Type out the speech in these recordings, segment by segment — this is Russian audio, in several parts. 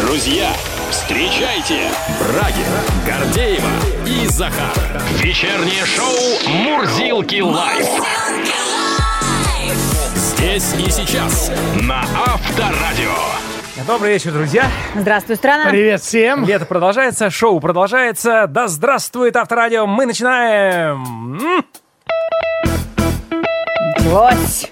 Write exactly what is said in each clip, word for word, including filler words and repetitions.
Друзья, встречайте Брагина, Гордеева и Захар. Вечернее шоу «Мурзилки лайв». Здесь и сейчас на Авторадио. Добрый вечер, друзья. Здравствуй, страна. Привет всем. Лето продолжается, шоу продолжается. Да здравствует Авторадио. Мы начинаем. Началось.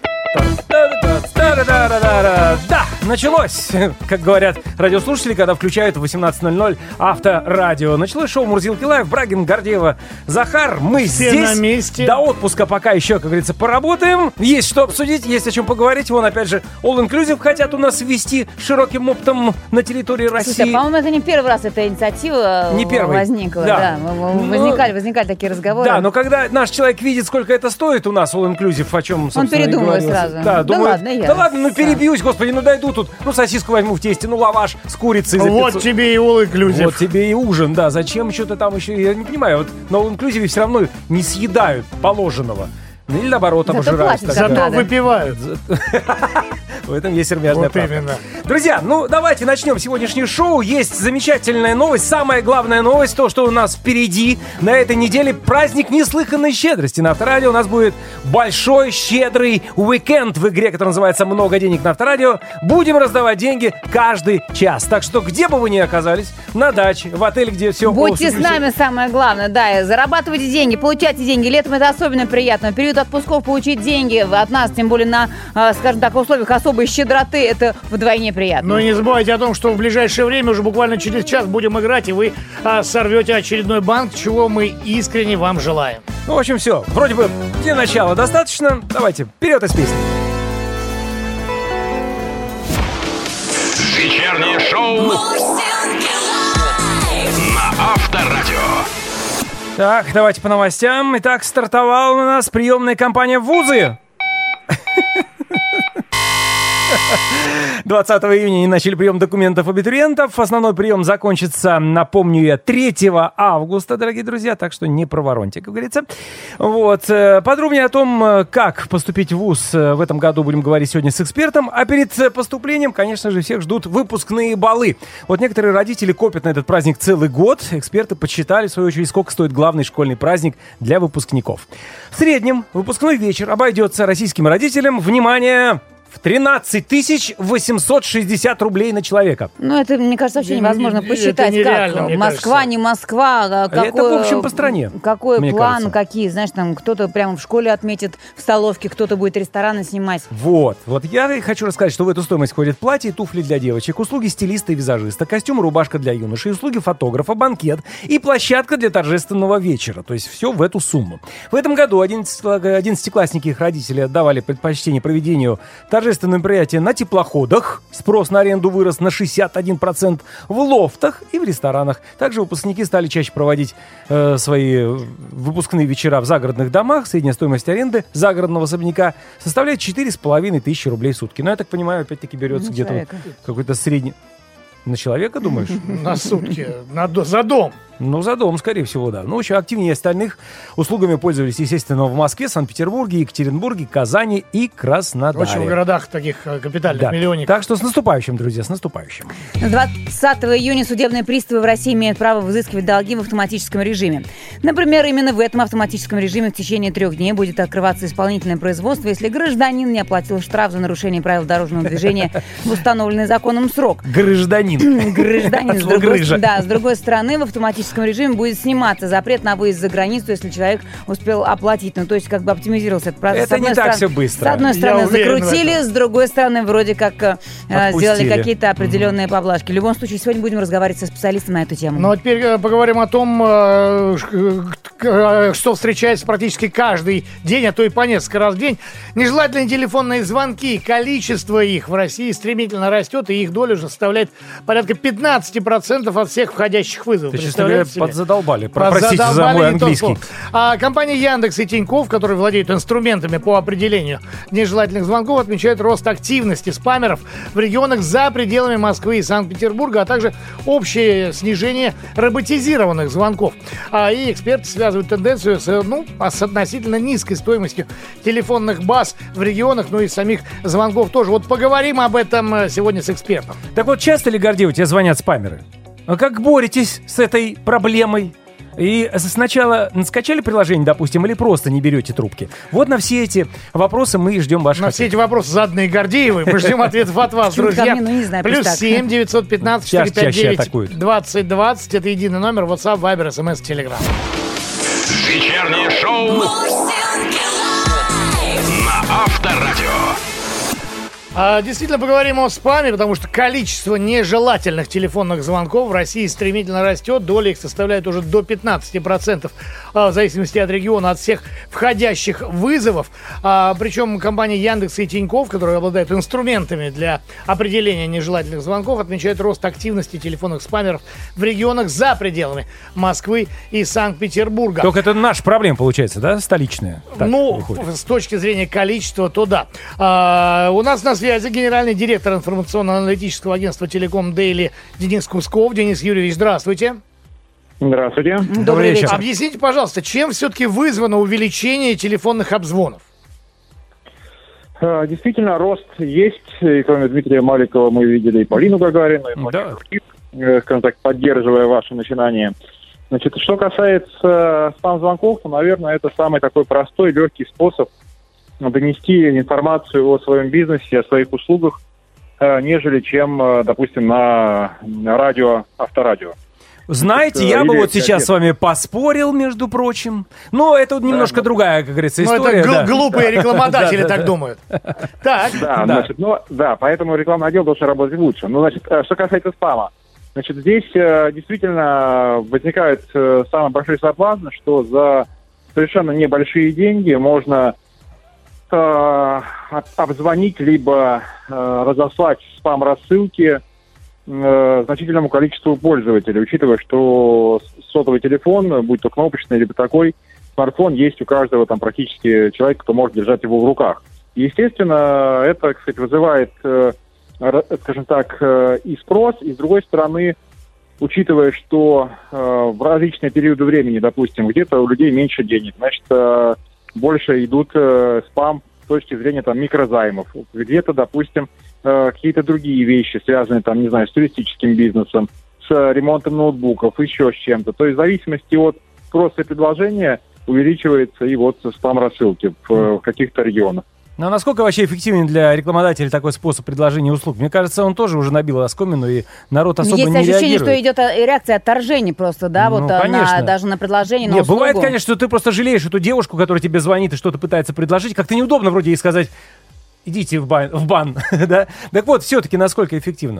Да, началось, как говорят радиослушатели, когда включают в восемнадцать ноль ноль Авторадио. Началось шоу «Мурзилки лайв». Брагин, Гордеева, Захар. Мы все здесь на месте. До отпуска пока еще, как говорится, поработаем. Есть что обсудить, есть о чем поговорить. Вон, опять же, All Inclusive хотят у нас ввести широким оптом на территории России. Слушай, по-моему, это не первый раз эта инициатива не первый. возникла. Да. Да. Возникали, возникали такие разговоры. Да, но когда наш человек видит, сколько это стоит у нас All Inclusive, о чем, собственно, он передумывает говорил. сразу. Да, да думает, ладно, я. Да ладно, ну перебьюсь, господи, ну дойду тут. Ну сосиску возьму в тесте, ну лаваш с курицей. За вот тебе и All Inclusive. Вот тебе и ужин, да. Зачем что-то там еще, я не понимаю. Вот на All Inclusive все равно не съедают положенного. Или наоборот, обожираются. Зато выпивают. В этом есть сермяжная вот правда. Именно. Друзья, ну давайте начнем сегодняшнее шоу. Есть замечательная новость, самая главная новость, то, что у нас впереди. На этой неделе праздник неслыханной щедрости. На Авторадио у нас будет большой, щедрый уикенд в игре, которая называется «Много денег» на Авторадио. Будем раздавать деньги каждый час. Так что, где бы вы ни оказались, на даче, в отеле, где все... Будьте о, с нами, самое главное, да, зарабатывайте деньги, получайте деньги. Летом это особенно приятно. В период отпусков получить деньги от нас, тем более на, скажем так, условиях особой щедроты, это вдвойне приятно. Но не забывайте о том, что в ближайшее время, уже буквально через час, будем играть, и вы а, сорвете очередной банк, чего мы искренне вам желаем. Ну, в общем, все. Вроде бы для начала достаточно. Давайте, вперед из песни. Вечернее шоу на Авторадио. Так, давайте по новостям. Итак, стартовала у нас приемная кампания «Вузы». двадцатого июня они начали прием документов абитуриентов. Основной прием закончится, напомню я, третьего августа, дорогие друзья, так что не провороньте, как говорится. Вот. Подробнее о том, как поступить в вуз в этом году, будем говорить сегодня с экспертом. А перед поступлением, конечно же, всех ждут выпускные балы. Вот некоторые родители копят на этот праздник целый год. Эксперты подсчитали, в свою очередь, сколько стоит главный школьный праздник для выпускников. В среднем выпускной вечер обойдется российским родителям, внимание, в тринадцать тысяч восемьсот шестьдесят рублей на человека. Ну, это, мне кажется, вообще невозможно это посчитать, нереально, как. Москва, кажется. не Москва. Какой, это, в общем, по стране. Какой план, кажется. какие, знаешь, там кто-то прямо в школе отметит, в столовке, кто-то будет рестораны снимать. Вот. Вот я и хочу рассказать, что в эту стоимость входят платья и туфли для девочек, услуги стилиста и визажиста, костюм и рубашка для юношей, услуги фотографа, банкет и площадка для торжественного вечера. То есть все в эту сумму. В этом году одиннадцатиклассники и их родители отдавали предпочтение проведению торжественного мероприятия на теплоходах. Спрос на аренду вырос на шестьдесят один процент, в лофтах и в ресторанах. Также выпускники стали чаще проводить э, свои выпускные вечера в загородных домах. Средняя стоимость аренды загородного особняка составляет четыре с половиной тысячи рублей в сутки. Но я так понимаю, опять-таки берется На где-то вот какой-то средний... На человека, думаешь? На сутки, на, за дом. Ну, за дом, скорее всего, да. Ну, еще активнее остальных услугами пользовались, естественно, в Москве, Санкт-Петербурге, Екатеринбурге, Казани и Краснодаре. В общем, в городах таких капитальных, да. миллионников. Так что с наступающим, друзья, с наступающим. двадцатого июня судебные приставы в России имеют право взыскивать долги в автоматическом режиме. Например, именно в этом автоматическом режиме в течение трех дней будет открываться исполнительное производство, если гражданин не оплатил штраф за нарушение правил дорожного движения в установленный законом срок. Гражданин. Гражданин. С другой, да, с другой стороны, в автоматическом режиме будет сниматься запрет на выезд за границу, если человек успел оплатить. Ну, то есть, как бы оптимизировался этот процесс. Это не так все быстро. С одной стороны, Я уверен закрутили, с другой стороны, вроде как э, сделали какие-то определенные mm-hmm. поблажки. В любом случае, сегодня будем разговаривать со специалистом на эту тему. Ну, а теперь э, поговорим о том, э, э, что встречается практически каждый день, а то и по несколько раз в день. Нежелательные телефонные звонки, количество их в России стремительно растет, и их доля уже составляет порядка пятнадцать процентов от всех входящих вызовов. Ты, честно говоря, себе? подзадолбали. Подзадолбали, Простите за мой английский. то а компания Яндекс и Тинькофф, которые владеют инструментами по определению нежелательных звонков, отмечают рост активности спамеров в регионах за пределами Москвы и Санкт-Петербурга, а также общее снижение роботизированных звонков. А и эксперты показывают тенденцию с, ну, с относительно низкой стоимостью телефонных баз в регионах, ну и самих звонков тоже. Вот поговорим об этом сегодня с экспертом. Так вот, часто ли, Гордеева, тебе звонят спамеры? А как боретесь с этой проблемой? И сначала скачали приложение, допустим, или просто не берете трубки? Вот на все эти вопросы мы и ждем ваших На ответов. все эти вопросы заданные Гордеевой. Мы ждем ответов от вас, друзья. Плюс семь девятьсот пятнадцать четыреста пятьдесят девять двадцать двадцать. Это единый номер. WhatsApp, Viber, эс эм эс, Telegram. Вечернее шоу на Авторадио. А, действительно, поговорим о спаме, потому что количество нежелательных телефонных звонков в России стремительно растет. Доля их составляет уже до пятнадцати процентов, а, в зависимости от региона, от всех входящих вызовов. А, причем компания Яндекс и Тинькофф, которые обладают инструментами для определения нежелательных звонков, отмечают рост активности телефонных спамеров в регионах за пределами Москвы и Санкт-Петербурга. Только это наша проблема, получается, да, столичная? Так ну, выходит. с точки зрения количества, то да. А, у нас на связи генеральный директор информационно-аналитического агентства «Телеком Дейли» Денис Кусков. Денис Юрьевич, здравствуйте. Здравствуйте. Добрый вечер. Объясните, пожалуйста, чем все-таки вызвано увеличение телефонных обзвонов? Действительно, рост есть. И кроме Дмитрия Маликова мы видели и Полину Гагарину, и многих других, скажем так, поддерживая ваше начинание. Значит, что касается спам-звонков, то, наверное, это самый такой простой, легкий способ донести информацию о своем бизнесе, о своих услугах, нежели чем, допустим, на, на радио, авторадио. Знаете, Значит, я бы или вот сейчас с вами поспорил, между прочим. Но это вот немножко да, другая, как говорится, ну, история. это да. глупые рекламодатели так думают. Так. Да, значит, ну, да, поэтому рекламный отдел должен работать лучше. Ну, значит, что касается спама. Значит, здесь действительно возникает самый большой соблазн, что за совершенно небольшие деньги можно обзвонить, либо э, разослать спам-рассылки э, значительному количеству пользователей, учитывая, что сотовый телефон, будь то кнопочный, либо такой, смартфон есть у каждого там практически человека, кто может держать его в руках. И, естественно, это, кстати, вызывает, э, скажем так, э, и спрос, и, с другой стороны, учитывая, что э, в различные периоды времени, допустим, где-то у людей меньше денег, значит, э, больше идут э, спам с точки зрения там микрозаймов. Где-то, допустим, э, какие-то другие вещи, связанные там, не знаю, с туристическим бизнесом, с ремонтом ноутбуков, еще с чем-то. То есть в зависимости от спроса и предложения увеличивается и вот спам-рассылки в, в каких-то регионах. Ну а насколько вообще эффективен для рекламодателя такой способ предложения услуг? Мне кажется, он тоже уже набил оскомину, и народ особо Есть не ощущение, реагирует. что идет реакция отторжения просто, да, Ну, вот на, конечно. даже на предложение, на Не, услугу. бывает, конечно, что ты просто жалеешь эту девушку, которая тебе звонит и что-то пытается предложить. Как-то неудобно вроде ей сказать, идите в бан, в бан. да? Так вот, все-таки насколько эффективно?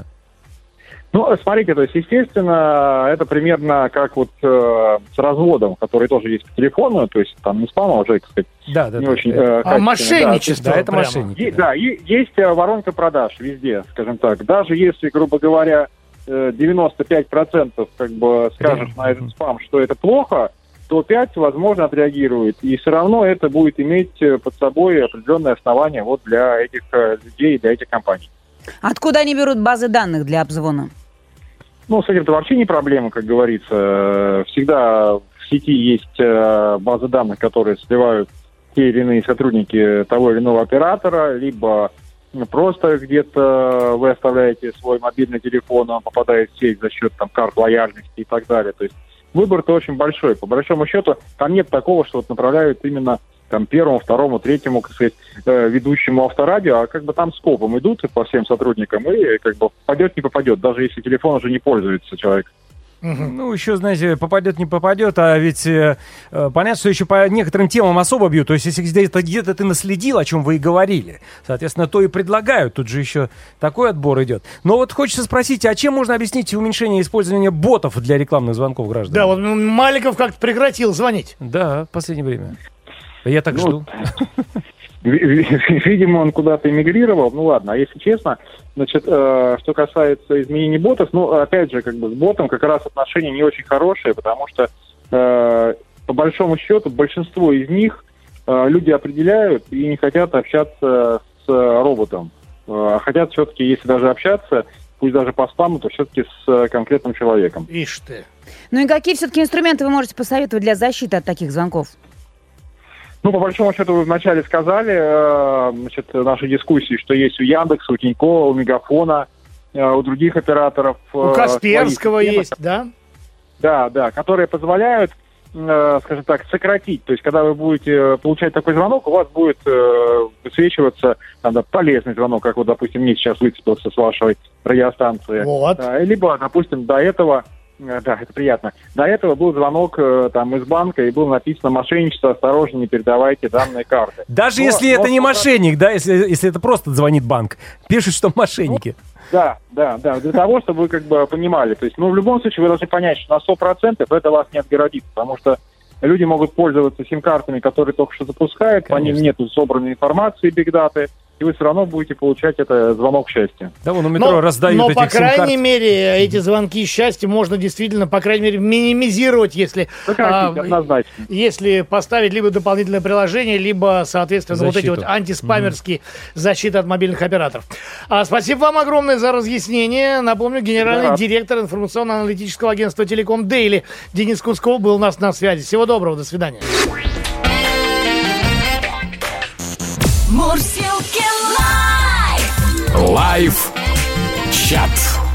Ну, смотрите, то есть, естественно, это примерно как вот э, с разводом, который тоже есть по телефону, то есть там не спам, а уже, так сказать, Да, да, не да. очень... Э, А мошенничество. Да, это прямо. мошенники. Е- да. да, е- есть э, воронка продаж везде, скажем так. Даже если, грубо говоря, э, девяносто пять процентов как бы скажешь Да. на этот спам, что это плохо, то пять процентов, возможно, отреагирует. И все равно это будет иметь э, под собой определенные основания вот для этих э, людей, для этих компаний. Откуда они берут базы данных для обзвона? Ну, с этим-то вообще не проблема, как говорится. Всегда в сети есть э, базы данных, которые сливают те или иные сотрудники того или иного оператора, либо просто где-то вы оставляете свой мобильный телефон, он попадает в сеть за счет там карт лояльности и так далее. То есть выбор-то очень большой. По большому счету, там нет такого, что вот направляют именно там первому, второму, третьему, как сказать, э, ведущему авторадио, а как бы там скопом идут по всем сотрудникам, и как бы попадет, не попадет, даже если телефон уже не пользуется человек. Ну, еще, знаете, попадет, не попадет, а ведь э, э, понятно, что еще по некоторым темам особо бьют. То есть, если где-то, где-то ты наследил, о чем вы и говорили, соответственно, то и предлагают. Тут же еще такой отбор идет. Но вот хочется спросить, а чем можно объяснить уменьшение использования ботов для рекламных звонков граждан? Да, вот Маликов как-то прекратил звонить. Да, в последнее время. Я так Ну, жду. Видимо, он куда-то эмигрировал. Ну ладно, а если честно, значит, э, что касается изменений ботов, ну, опять же, как бы с ботом как раз отношения не очень хорошие, потому что, э, по большому счету, большинство из них э, люди определяют и не хотят общаться с роботом. Э, хотят все-таки, если даже общаться, пусть даже по спаму, то все-таки с конкретным человеком. Ишь ты. Ну и какие все-таки инструменты вы можете посоветовать для защиты от таких звонков? Ну, по большому счету, вы вначале сказали, э, значит, нашей дискуссии, что есть у Яндекса, у Тинькова, у Мегафона, э, у других операторов. Э, у Касперского системы, есть, да? Да, да, которые позволяют, э, скажем так, сократить. То есть, когда вы будете получать такой звонок, у вас будет э, высвечиваться там, да, полезный звонок, как вот, допустим, мне сейчас выцепился с вашей радиостанции. Вот. Э, либо, допустим, до этого... Да, это приятно. До этого был звонок э, там из банка, и было написано: мошенничество, осторожно, не передавайте данные карты. Даже но, если но, это не но, мошенник, да, если, если это просто звонит банк, пишут, что мошенники. Ну, да, да, да, для того, чтобы вы как бы понимали. То есть, ну, в любом случае, вы должны понять, что на сто процентов это вас не отгородит, потому что люди могут пользоваться сим-картами, которые только что запускают, по ним нету собранной информации, бигдаты, и вы все равно будете получать это звонок счастья. Да, вон у метро но, раздают но этих по крайней сим-карт. мере, эти звонки счастья можно действительно, по крайней мере, минимизировать, если, Сократить, а, однозначно. если поставить либо дополнительное приложение, либо, соответственно, вот эти Защиту. вот антиспамерские mm-hmm. защиты от мобильных операторов. А, спасибо вам огромное за разъяснение. Напомню, генеральный Да. директор информационно-аналитического агентства «Телеком Дейли» Денис Кусков был у нас на связи. Всего доброго, до свидания. Мурзилки лайф! Лайф чат.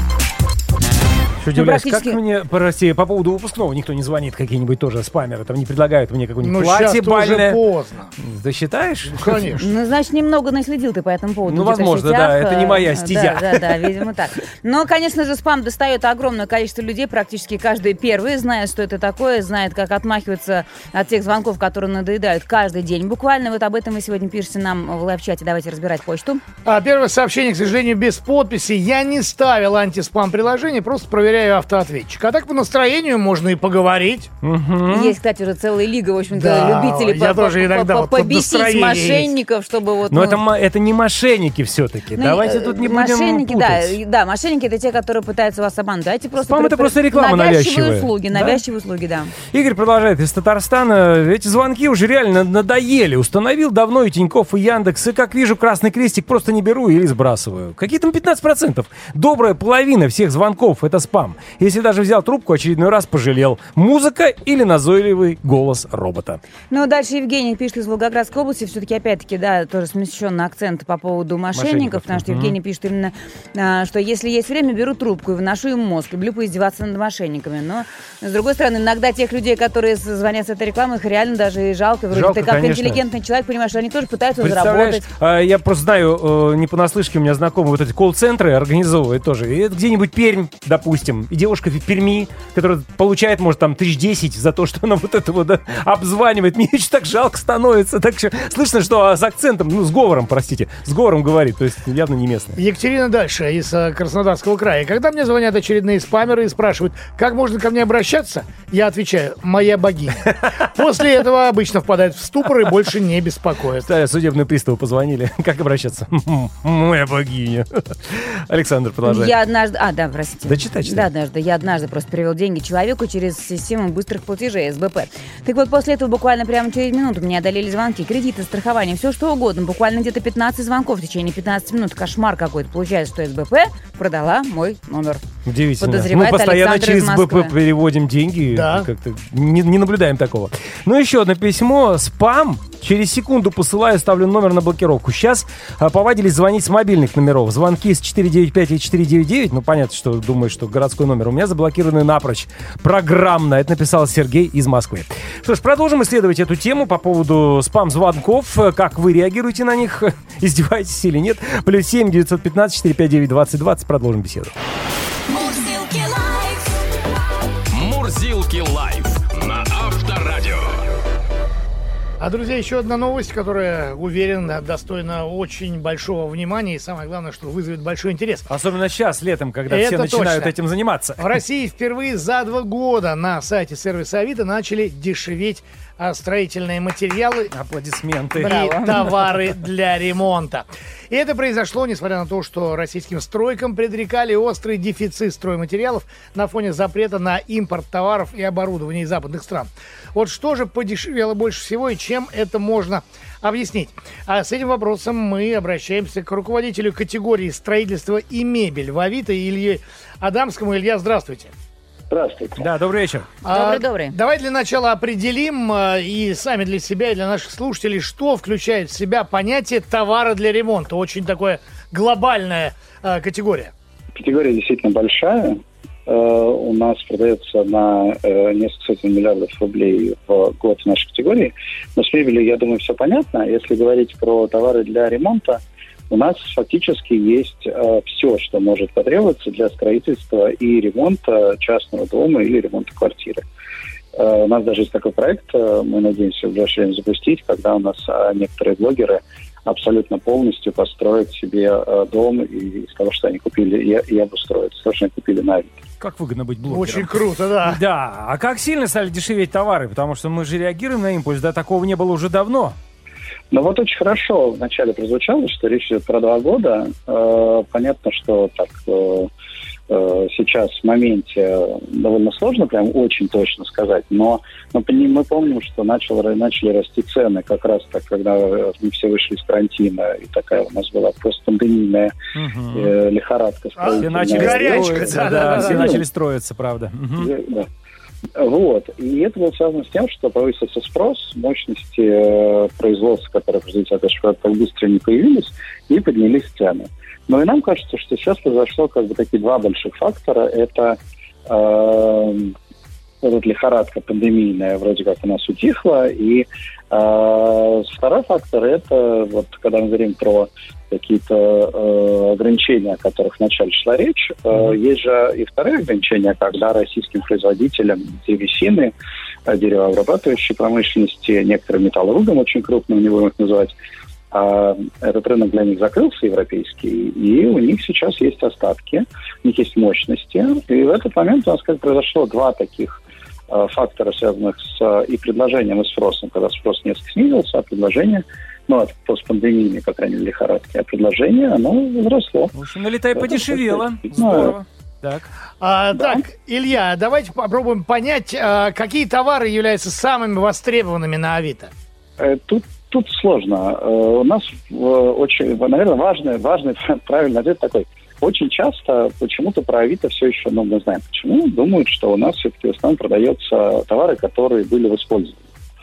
Что удивляюсь, практически- как мне, прости, по поводу выпускного никто не звонит, какие-нибудь тоже спамеры, там не предлагают мне какое-нибудь Ну, платье сейчас уже бальное. поздно. Ты считаешь? Конечно. Ну, значит, немного наследил ты по этому поводу. Ну, где-то в возможно, сетях. да, это не моя Э, стезя. Да, да, да, видимо так. Но, конечно же, спам достает огромное количество людей, практически каждый первый знает, что это такое, знает, как отмахиваться от тех звонков, которые надоедают каждый день. Буквально вот об этом вы сегодня пишете нам в лайв-чате. Давайте разбирать почту. А первое сообщение, к сожалению, без подписи. Я не ставил антиспам-приложение, просто проверяю автоответчик. А так по настроению можно и поговорить. Есть, кстати, уже целая лига, в общем-то, Да, любителей я по- тоже по- иногда по- вот под побесить настроение мошенников, чтобы вот... Но ну, это, ма- это не мошенники все-таки. ну, Давайте э, тут не мошенники, будем да, путать. и- да, мошенники — это те, которые пытаются вас обмануть. Давайте просто... Спам — это про- просто реклама навязчивые навязчивая. услуги, Да? навязчивые услуги, да. Игорь продолжает из Татарстана. Эти звонки уже реально надоели. Установил давно и Тинькофф, и Яндекс. И, как вижу, красный крестик просто не беру или сбрасываю. Какие там пятнадцать процентов? Добрая половина всех звонков — это спам. Если даже взял трубку, очередной раз пожалел. Музыка или назойливый голос робота. Ну, дальше Евгений пишет из Волгоградской области. Все-таки, опять-таки, да, тоже смещенный акцент по поводу мошенников, Мошенников, потому что мгм. Евгений пишет именно, а, что если есть время, беру трубку и выношу им мозг. Люблю поиздеваться над мошенниками. Но, с другой стороны, иногда тех людей, которые с- звонят с этой рекламой, их реально даже и жалко. Вроде Жалко, ты как конечно. интеллигентный человек понимаешь, что они тоже пытаются Представляешь, заработать. а, я просто знаю, э, не понаслышке, у меня знакомые вот эти колл-центры организовывают тоже. И это где-нибудь Пермь, допустим, и девушка в Перми, которая получает, может, там, тысяч десять за то, что она вот это вот да, обзванивает. Мне еще так жалко становится. Так что слышно, что с акцентом, ну, с говором, простите, с говором говорит, то есть явно не местный. Екатерина дальше из э, Краснодарского края. Когда мне звонят очередные спамеры и спрашивают, как можно ко мне обращаться, я отвечаю: моя богиня. После этого обычно впадают в ступор и больше не беспокоят. Да, судебные приставы позвонили. Как обращаться? Моя богиня. Александр продолжает. Я однажды... А, да, простите. Да читай, читай. Да, однажды. Я однажды просто перевел деньги человеку через систему быстрых платежей эс бэ пэ. Так вот, после этого буквально прямо через минуту меня одолели звонки, кредиты, страхование, все что угодно. Буквально где-то пятнадцать звонков в течение пятнадцати минут. Кошмар какой-то. Получается, что эс бэ пэ продала мой номер. Удивительно. Мы Подозревает постоянно Александр через из бэ Москвы. пэ переводим деньги. Да. Как-то не, не наблюдаем такого. Ну, еще одно письмо. Спам. Через секунду посылаю, ставлю номер на блокировку. Сейчас а, повадились звонить с мобильных номеров. Звонки с четыре девять пять и четыре девять девять. Ну, понятно, что думаешь, что городской номер. У меня заблокированы напрочь. Программно. Это написал Сергей из Москвы. Что ж, продолжим исследовать эту тему по поводу спам-звонков. Как вы реагируете на них? Издеваетесь или нет? Плюс семь девятьсот пятнадцать четыреста пятьдесят девять двадцать двадцать. Продолжим беседу. Мурзилки лайф! Мурзилки лайф на Авторадио. А, друзья, еще одна новость, которая, уверен, достойна очень большого внимания и, самое главное, что вызовет большой интерес. Особенно сейчас, летом, когда Это все начинают точно. этим заниматься. В России впервые за два года на сайте сервиса Авито начали дешеветь а, строительные материалы Аплодисменты. и Браво. товары для ремонта. И это произошло, несмотря на то, что российским стройкам предрекали острый дефицит стройматериалов на фоне запрета на импорт товаров и оборудования из западных стран. Вот что же подешевело больше всего и чем это можно объяснить? А с этим вопросом мы обращаемся к руководителю категории строительства и мебель в Авито Илье Адамскому. Илья, здравствуйте. Здравствуйте. Да, добрый вечер. А, Добрый-добрый. Давай для начала определим а, и сами для себя, и для наших слушателей, что включает в себя понятие товара для ремонта. Очень такое глобальная а, категория. Категория действительно большая. Э, у нас продается на э, несколько сотен миллиардов рублей в год в нашей категории. Но с мебелью, я думаю, все понятно. Если говорить про товары для ремонта, у нас фактически есть э, все, что может потребоваться для строительства и ремонта частного дома или ремонта квартиры. Э, у нас даже есть такой проект, э, мы надеемся в ближайшее время запустить, когда у нас э, некоторые блогеры абсолютно полностью построят себе э, дом и из того, что они купили, и, и обустроят, из того, что они купили на Авито. Как выгодно быть блогером. Очень круто, да. Да, а как сильно стали дешеветь товары? Потому что мы же реагируем на импульс, да, такого не было уже давно. Но вот очень хорошо вначале прозвучало, что речь идет про два года. Э, понятно, что так э, э, сейчас в моменте довольно сложно прям очень точно сказать, но, но мы помним, что начало, начали расти цены как раз так, когда мы все вышли из карантина, и такая у нас была просто пандемийная Угу. э, лихорадка. А, Все начали горячка, строиться, да, да, да, да, все да. начали строиться, правда. Мгм. Да. Вот. И это было связано с тем, что повысился спрос, мощности э, производства, которые производители так быстро не появились, и поднялись цены. Но и нам кажется, что сейчас произошло как бы такие два больших фактора. Это э, вот лихорадка пандемийная вроде как у нас утихла, и э, второй фактор – это вот когда мы говорим про какие-то э, ограничения, о которых вначале шла речь. Э, mm-hmm. Есть же и вторые ограничения, когда российским производителям древесины, э, деревообрабатывающей промышленности, некоторым металлургам, очень крупным, не будем их называть, э, этот рынок для них закрылся, европейский, и у них сейчас есть остатки, у них есть мощности. И в этот момент у нас как произошло два таких э, фактора, связанных с э, и предложением, и спросом, когда спрос несколько снизился, а предложение ну, от постпандемийной, по крайней мере, лихорадки, а предложение, оно возросло. В общем, налетай подешевело. Это Здорово. Так. А, Да. Так, Илья, давайте попробуем понять, а, какие товары являются самыми востребованными на Авито. Э, Тут, тут сложно. Э, У нас э, очень, наверное, важный, важный правильный ответ такой. Очень часто почему-то про Авито все еще, ну, мы знаем почему, думают, что у нас все-таки в основном продаются товары, которые были в использовании.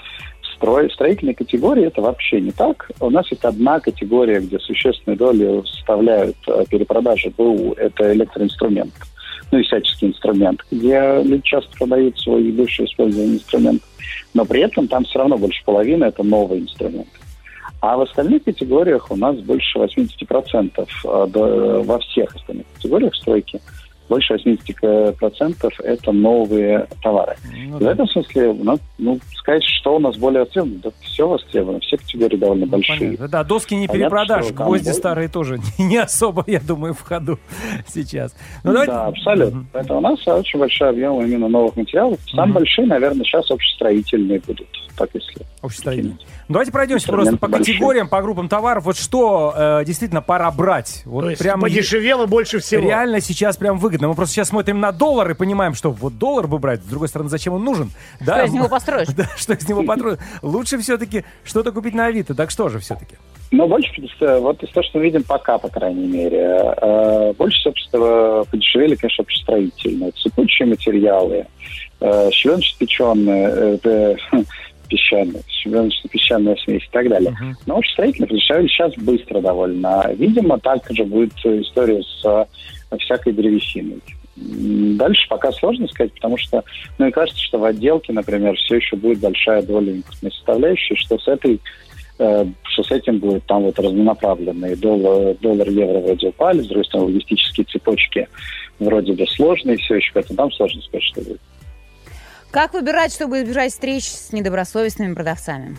В строительной категории это вообще не так. У нас есть одна категория, где существенную долю составляют перепродажи БУ. Это электроинструмент, ну и всяческий инструмент, где люди часто продают свой бывший использованный инструмент. Но при этом там все равно больше половины это новый инструмент. А в остальных категориях у нас больше восемьдесят процентов во всех остальных категориях стройки. Больше восемьдесят процентов это новые товары. Ну, в да. этом смысле, ну, ну, сказать, что у нас более востребовано, да все востребовано, все категории довольно Ну, большие. понятно. Да, доски не Понятно, перепродашь, что там гвозди будет. старые тоже не особо, я думаю, в ходу сейчас. Ну, давайте- Да, абсолютно. Мгм. Поэтому у нас очень большой объем именно новых материалов. Самые Мгм. большие, наверное, сейчас общестроительные будут, так если. Общестроительные. Ну, давайте пройдемся просто Инструменты по большие. категориям, по группам товаров. Вот что э, действительно пора брать. Вот То есть прям подешевело больше всего. реально сейчас прям выгодно. Мы просто сейчас смотрим на доллар и понимаем, что вот доллар бы брать, с другой стороны, зачем он нужен? Что из него построишь? Да, что из него построишь? Лучше все-таки что-то купить на Авито. Так что же все-таки? Но больше, э, вот из того, что мы видим пока, по крайней мере, э, больше, собственно, подешевели, конечно, общестроительные, цепучие материалы, э, щебеночно-печеные, э, песчаные, щебеночно-песчаная смесь и так далее. Мгм. Но общестроительные подешевели сейчас быстро довольно. Видимо, так же будет история с э, всякой древесиной. М, Дальше пока сложно сказать, потому что, ну, мне кажется, что в отделке, например, все еще будет большая доля импортной составляющей, что с этой э, что с этим будет там вот разнонаправленные доллар, доллар, евро вроде упали, с другой стороны, логистические цепочки вроде бы сложные все еще, поэтому там сложно сказать, что будет. Как выбирать, чтобы избежать встреч с недобросовестными продавцами?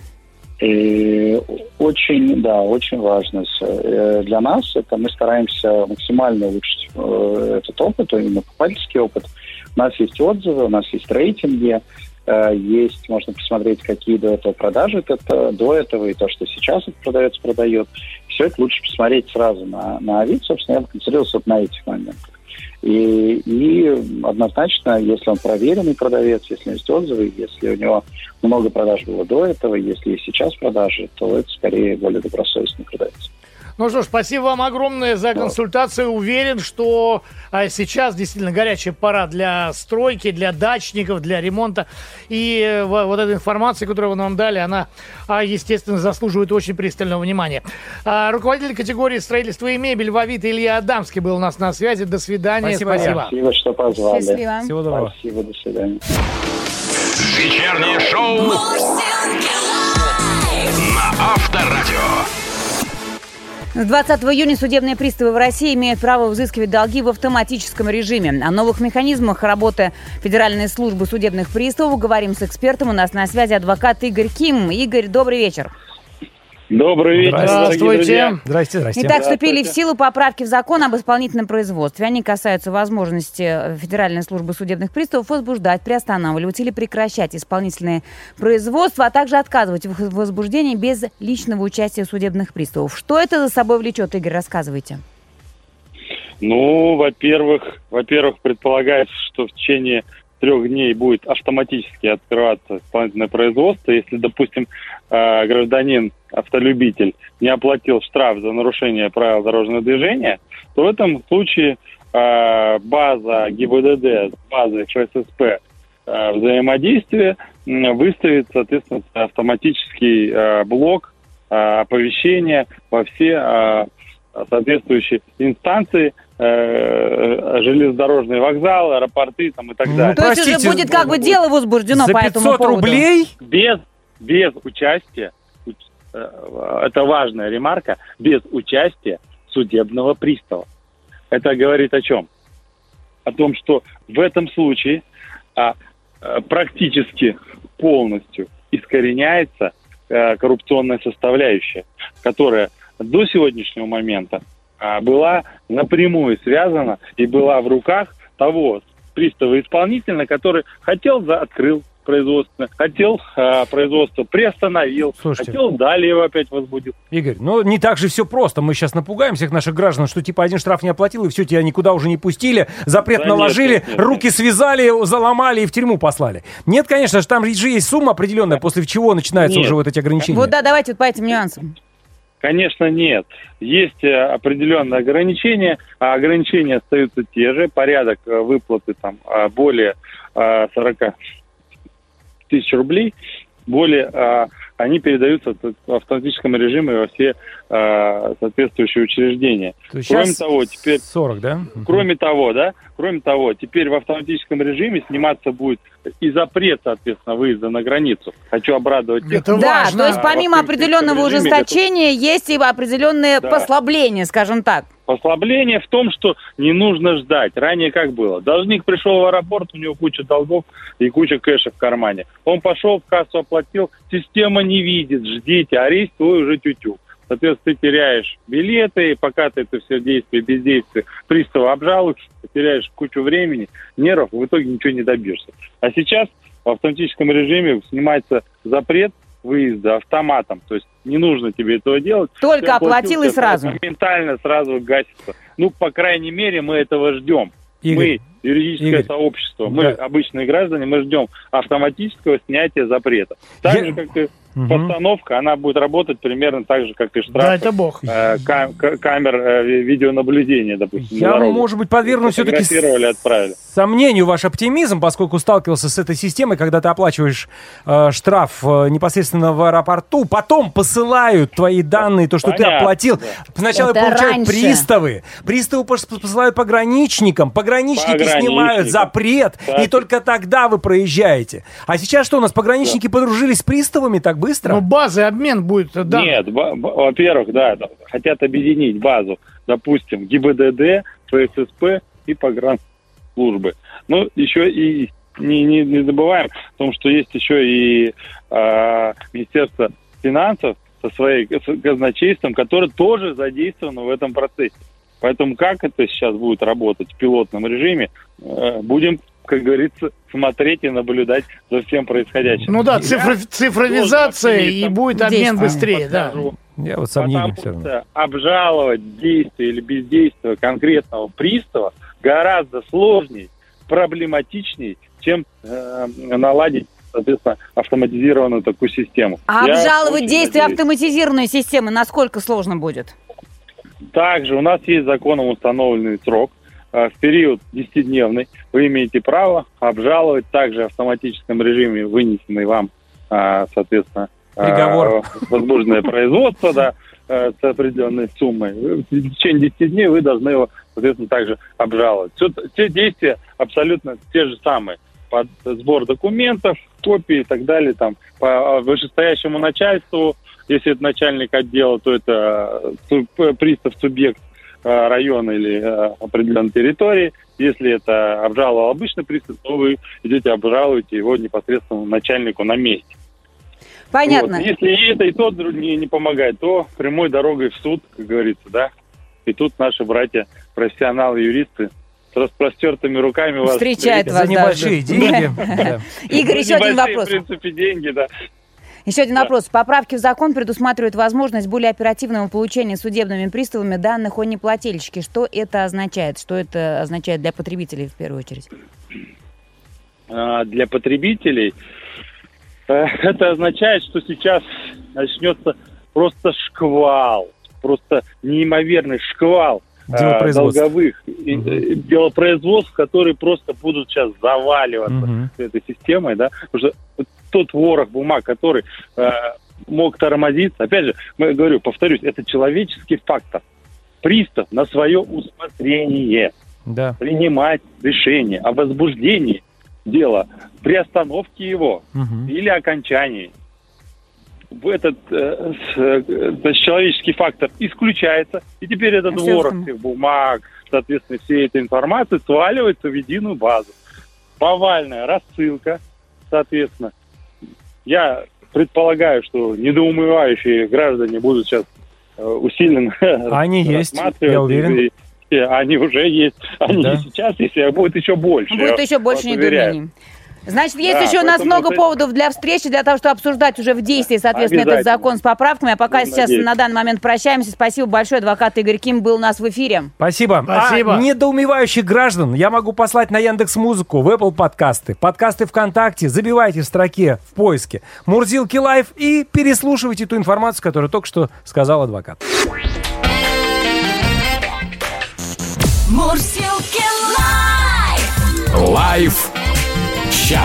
И очень, да, очень важно э, для нас. Это мы стараемся максимально улучшить э, этот опыт, именно покупательский опыт. У нас есть отзывы, у нас есть рейтинги. Э, есть, можно посмотреть, какие до этого продажи это, до этого, и то, что сейчас этот продавец продает. Все это лучше посмотреть сразу на, на Авито. Собственно, я бы концентрировался вот на этих моментах. И, и однозначно, если он проверенный продавец, если есть отзывы, если у него много продаж было до этого, если есть сейчас продажи, то это скорее более добросовестный продавец. Ну что ж, спасибо вам огромное за консультацию. Уверен, что а, сейчас действительно горячая пора для стройки, для дачников, для ремонта. И э, вот эта информация, которую вы нам дали, она, а, естественно, заслуживает очень пристального внимания. А, руководитель категории строительства и мебель в Авито Илья Адамский был у нас на связи. До свидания. Спасибо. Спасибо, Спасибо, что позвали. Счастливо. Всего доброго. Спасибо, до свидания. Вечернее шоу Мурзилки лайф. на Авторадио. С двадцатого июня судебные приставы в России имеют право взыскивать долги в автоматическом режиме. О новых механизмах работы Федеральной службы судебных приставов говорим с экспертом. У нас на связи адвокат Игорь Ким. Игорь, добрый вечер. Добрый вечер, дорогие друзья. Здрасте, здрасте. Итак, вступили в силу поправки в закон об исполнительном производстве. Они касаются возможности Федеральной службы судебных приставов возбуждать, приостанавливать или прекращать исполнительные производства, а также отказывать в возбуждении без личного участия судебных приставов. Что это за собой влечет, Игорь, рассказывайте. Ну, во-первых, во-первых, предполагается, что в течение трех дней будет автоматически открываться исполнительное производство. Если, допустим, э, гражданин, автолюбитель, не оплатил штраф за нарушение правил дорожного движения, то в этом случае э, база ГИБДД, база ФССП э, взаимодействия э, выставит, соответственно, автоматический э, блок э, оповещения во все э, соответствующие инстанции, железнодорожные вокзалы, аэропорты там, и так далее. Ну, то есть уже будет как бы дело возбуждено за по этому пятьсот поводу. рублей? Без, без участия, это важная ремарка, без участия судебного пристава. Это говорит о чем? О том, что в этом случае а, практически полностью искореняется а, коррупционная составляющая, которая до сегодняшнего момента а, была напрямую связана и была в руках того пристава исполнителя, который хотел за открыл производство, хотел а, производство приостановил, Слушайте, хотел далее его опять возбудил. Игорь, ну не так же все просто. Мы сейчас напугаем всех наших граждан, что типа один штраф не оплатил, и все, тебя никуда уже не пустили, запрет Да наложили, нет, нет, нет, руки нет. связали, заломали и в тюрьму послали. Нет, конечно же, там же есть сумма определенная, после чего начинаются Нет. уже вот эти ограничения. Вот да, давайте вот по этим нюансам. Конечно, нет. Есть э, определенные ограничения, а ограничения остаются те же. Порядок э, выплаты там э, более э, сорок тысяч рублей, более э, они передаются в автоматическом режиме во все э, соответствующие учреждения. То есть Кроме сейчас того, теперь сорок, да? Кроме того, да, кроме того, теперь в автоматическом режиме сниматься будет и запрет, соответственно, выезда на границу. Хочу обрадовать тех, Это Да, важно. то есть помимо в автоматическом определенного режиме ужесточения есть и определенные Да. послабления, скажем так. Послабление в том, что не нужно ждать. Ранее как было? Должник пришел в аэропорт, у него куча долгов и куча кэша в кармане. Он пошел в кассу, оплатил, система не видит, ждите, арест твой уже тю-тю. Соответственно, ты теряешь билеты, и пока ты это все действие, бездействие пристава обжалуешь, ты теряешь кучу времени, нервов, в итоге ничего не добьешься. А сейчас в автоматическом режиме снимается запрет выезда автоматом, то есть не нужно тебе этого делать. Только Ты оплатил и сразу. Моментально сразу гасится. Ну, по крайней мере, мы этого ждем. Игорь, Мы, юридическое Игорь, сообщество, мы, да. обычные граждане, мы ждем автоматического снятия запрета. Так Я- же, как и Мгм. постановка, она будет работать примерно так же, как и Да, штраф это бог. э, кам- к- камер э, ви- видеонаблюдения, допустим. на Я, дорогах. может быть, подвергну все-таки Сфотографировали, отправили. сомнению ваш оптимизм, поскольку сталкивался с этой системой, когда ты оплачиваешь э, штраф э, непосредственно в аэропорту, потом посылают твои данные, то, что ты Понятно, оплатил. да. Сначала Это получают раньше. приставы, приставы пос- посылают пограничникам, пограничники Пограничникам. снимают запрет, Так. и только тогда вы проезжаете. А сейчас что, у нас пограничники подружились с приставами так быстро? Ну, базы, обмен будет, да. Нет, ба- ба- во-первых, да, да, хотят объединить базу, допустим, ГИБДД, ФССП и погранслужбы. Ну, еще и не, не, не забываем о том, что есть еще и а, Министерство финансов со своим казначейством, которое тоже задействовано в этом процессе. Поэтому как это сейчас будет работать в пилотном режиме, э, будем как говорится, смотреть и наблюдать за всем происходящим. Ну да, цифро- цифровизация, и будет обмен быстрее, да. Я вот сомнений Потому все равно. что обжаловать действие или бездействие конкретного пристава гораздо сложнее, проблематичнее, чем э, наладить, соответственно, автоматизированную такую систему. А Я обжаловать очень действия надеюсь. автоматизированной системы насколько сложно будет? Также у нас есть законом установленный срок. э, В период десятидневный вы имеете право обжаловать также в автоматическом режиме вынесенный вам, э, соответственно, э, Приговор. возбужденное производство, да, э, с определенной суммой. В течение десяти дней вы должны его, соответственно, также обжаловать. Все, те действия абсолютно те же самые. Под сбор документов, копии и так далее, там, по вышестоящему начальству. Если это начальник отдела, то это э, пристав, субъект э, района или э, определенной территории. Если это обжаловал обычный пристав, то вы идете обжалуете его непосредственно начальнику на месте. Понятно. Вот. Если и это, и тот не, не помогает, то прямой дорогой в суд, как говорится, да. И тут наши братья, профессионалы, юристы, с распростертыми руками вас Встречает встретят. вас. За небольшие даже. деньги. Да. Игорь, еще один Небольшие, вопрос. в принципе, деньги, да. Еще один Да. вопрос. Поправки в закон предусматривают возможность более оперативного получения судебными приставами данных о неплательщике. Что это означает? Что это означает для потребителей в первую очередь? А, Для потребителей э, это означает, что сейчас начнется просто шквал, просто неимоверный шквал э, Делопроизводства. долговых и, э, делопроизводств, которые просто будут сейчас заваливаться Мгм. этой системой, да, потому что вот тот ворох бумаг, который э, мог тормозиться, опять же, мы говорю, повторюсь, это человеческий фактор. Пристав на свое усмотрение Да. принимать решение о возбуждении дела, приостановке его Мгм. или окончании. Этот э, с- э, значит, человеческий фактор исключается, и теперь этот Всё ворох остальное. всех бумаг, соответственно, всей этой информации сваливается в единую базу. Повальная рассылка, соответственно. Я предполагаю, что недоумевающие граждане будут сейчас э, усиленно Они есть, рассматривать, я уверен. и- и они уже есть, они Да. и сейчас есть, а будет еще больше. Будет я еще больше вас уверяю. недоумений. Значит, есть Да, еще у нас поэтому много вот это- поводов для встречи, для того, чтобы обсуждать уже в действии, соответственно, этот Обязательно. закон с поправками. А пока Ну, сейчас надеюсь. на данный момент прощаемся. Спасибо большое. Адвокат Игорь Ким был у нас в эфире. Спасибо. Спасибо. А недоумевающих граждан я могу послать на Яндекс.Музыку, в Apple подкасты, подкасты ВКонтакте. Забивайте в строке в поиске Мурзилки Лайв и переслушивайте ту информацию, которую только что сказал адвокат. Мурзилки лайф! Лайв-чат.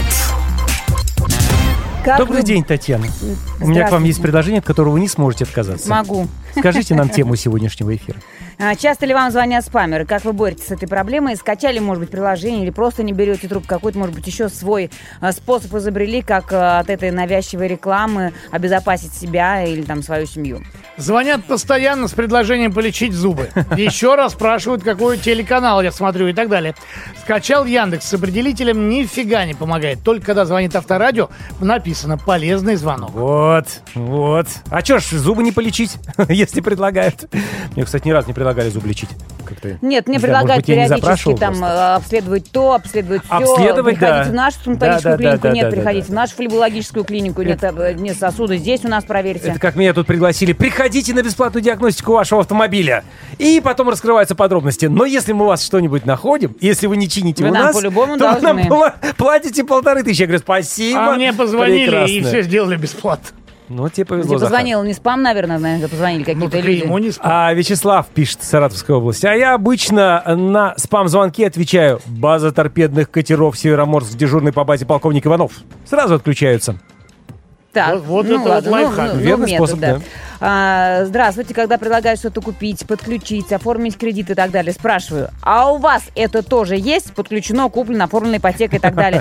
Как Добрый вы- день, Татьяна. У меня к вам Здравствуйте. есть предложение, от которого вы не сможете отказаться. Могу. Скажите нам тему сегодняшнего эфира. А, Часто ли вам звонят спамеры? Как вы боретесь с этой проблемой? Скачали, может быть, приложение или просто не берете трубку? Какой-то, может быть, еще свой а, способ изобрели, как а, от этой навязчивой рекламы обезопасить себя или там свою семью? Звонят постоянно с предложением полечить зубы. Еще раз спрашивают, какой телеканал я смотрю и так далее. Скачал Яндекс с определителем, нифига не помогает. Только когда звонит авторадио, написано «полезный звонок». Вот, вот. А чё ж, зубы не полечить, если предлагают? Мне, кстати, ни разу не предлагали зуб лечить. Как-то, Нет, мне не знаю, предлагают может быть, я не периодически запрашивал там просто. э, обследовать то, обследовать все. Обследовать, приходите да. в нашу стоматологическую Да, да, клинику, да, нет, да, да, приходите да. в нашу флебологическую клинику, нет, э, нет сосуды, здесь у нас проверьте. Это как меня тут пригласили. Приходите на бесплатную диагностику вашего автомобиля. И потом раскрываются подробности. Но если мы у вас что-нибудь находим, если вы не чините Вы у нам нас, по-любому то вы нам должны. пла- платите полторы тысячи. Я говорю, спасибо. А мне позвонили Прекрасно. и все сделали бесплатно. Ну, тебе повезло, Тебе Захар. позвонил не спам, наверное, наверное, позвонили Ну, какие-то так и люди. ему не спал. А Вячеслав пишет с Саратовской области. А я обычно на спам-звонки отвечаю: база торпедных катеров Североморск, дежурный по базе полковник Иванов. Сразу отключаются. Так, Вот- вот ну это вот ладно, ну, лайфхак. ну, Верный метод, способ, да. да. А, здравствуйте, когда предлагают что-то купить, подключить, оформить кредит и так далее, спрашиваю, а у вас это тоже есть? Подключено, куплено, оформлена ипотека и так далее.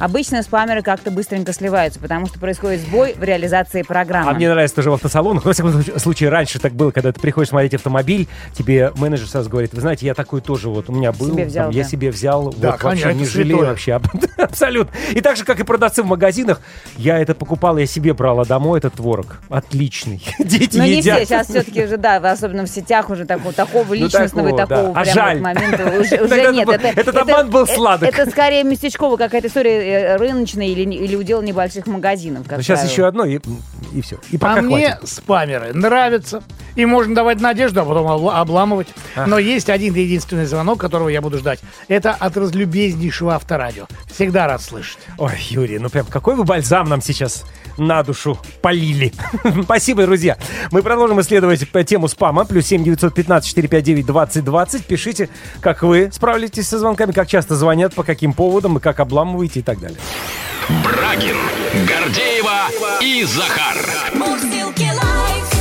Обычно спамеры как-то быстренько сливаются, потому что происходит сбой в реализации программы. А мне нравится тоже в автосалонах. Во всяком случае, раньше так было, когда ты приходишь смотреть автомобиль, тебе менеджер сразу говорит: вы знаете, я такой тоже вот, у меня был, Себе взял, там, да. я себе взял, Да, вот, конечно, вообще не это жалею святое. вообще. Абсолютно. И так же, как и продавцы в магазинах, я это покупал, я себе брала домой этот творог. Отличный. Дети Но не едят. все, сейчас все-таки уже, да, особенно в сетях уже такого, такого личностного такого, и такого да. А прям жаль. вот момента уже, Тогда уже нет. это был- этот обман был сладок. Это, это скорее местечковая какая-то история э, рыночная или, или удел небольших магазинов. Как Ну, сейчас правило. еще одно, и, и все. И пока А мне хватит. спамеры нравятся. И можно давать надежду, а потом обла- обламывать. А. Но есть один единственный звонок, которого я буду ждать. Это от разлюбезнейшего авторадио. Всегда рад слышать. Ой, Юрий, ну прям какой вы бальзам нам сейчас на душу полили. Спасибо, друзья. Мы продолжим исследовать по тему спама. Плюс семь девятьсот пятнадцать четыреста пятьдесят девять двадцать двадцать. Пишите, как вы справляетесь со звонками, как часто звонят, по каким поводам, и как обламываете и так далее. Брагин, Гордеева и Захар. Мурзилки лайф.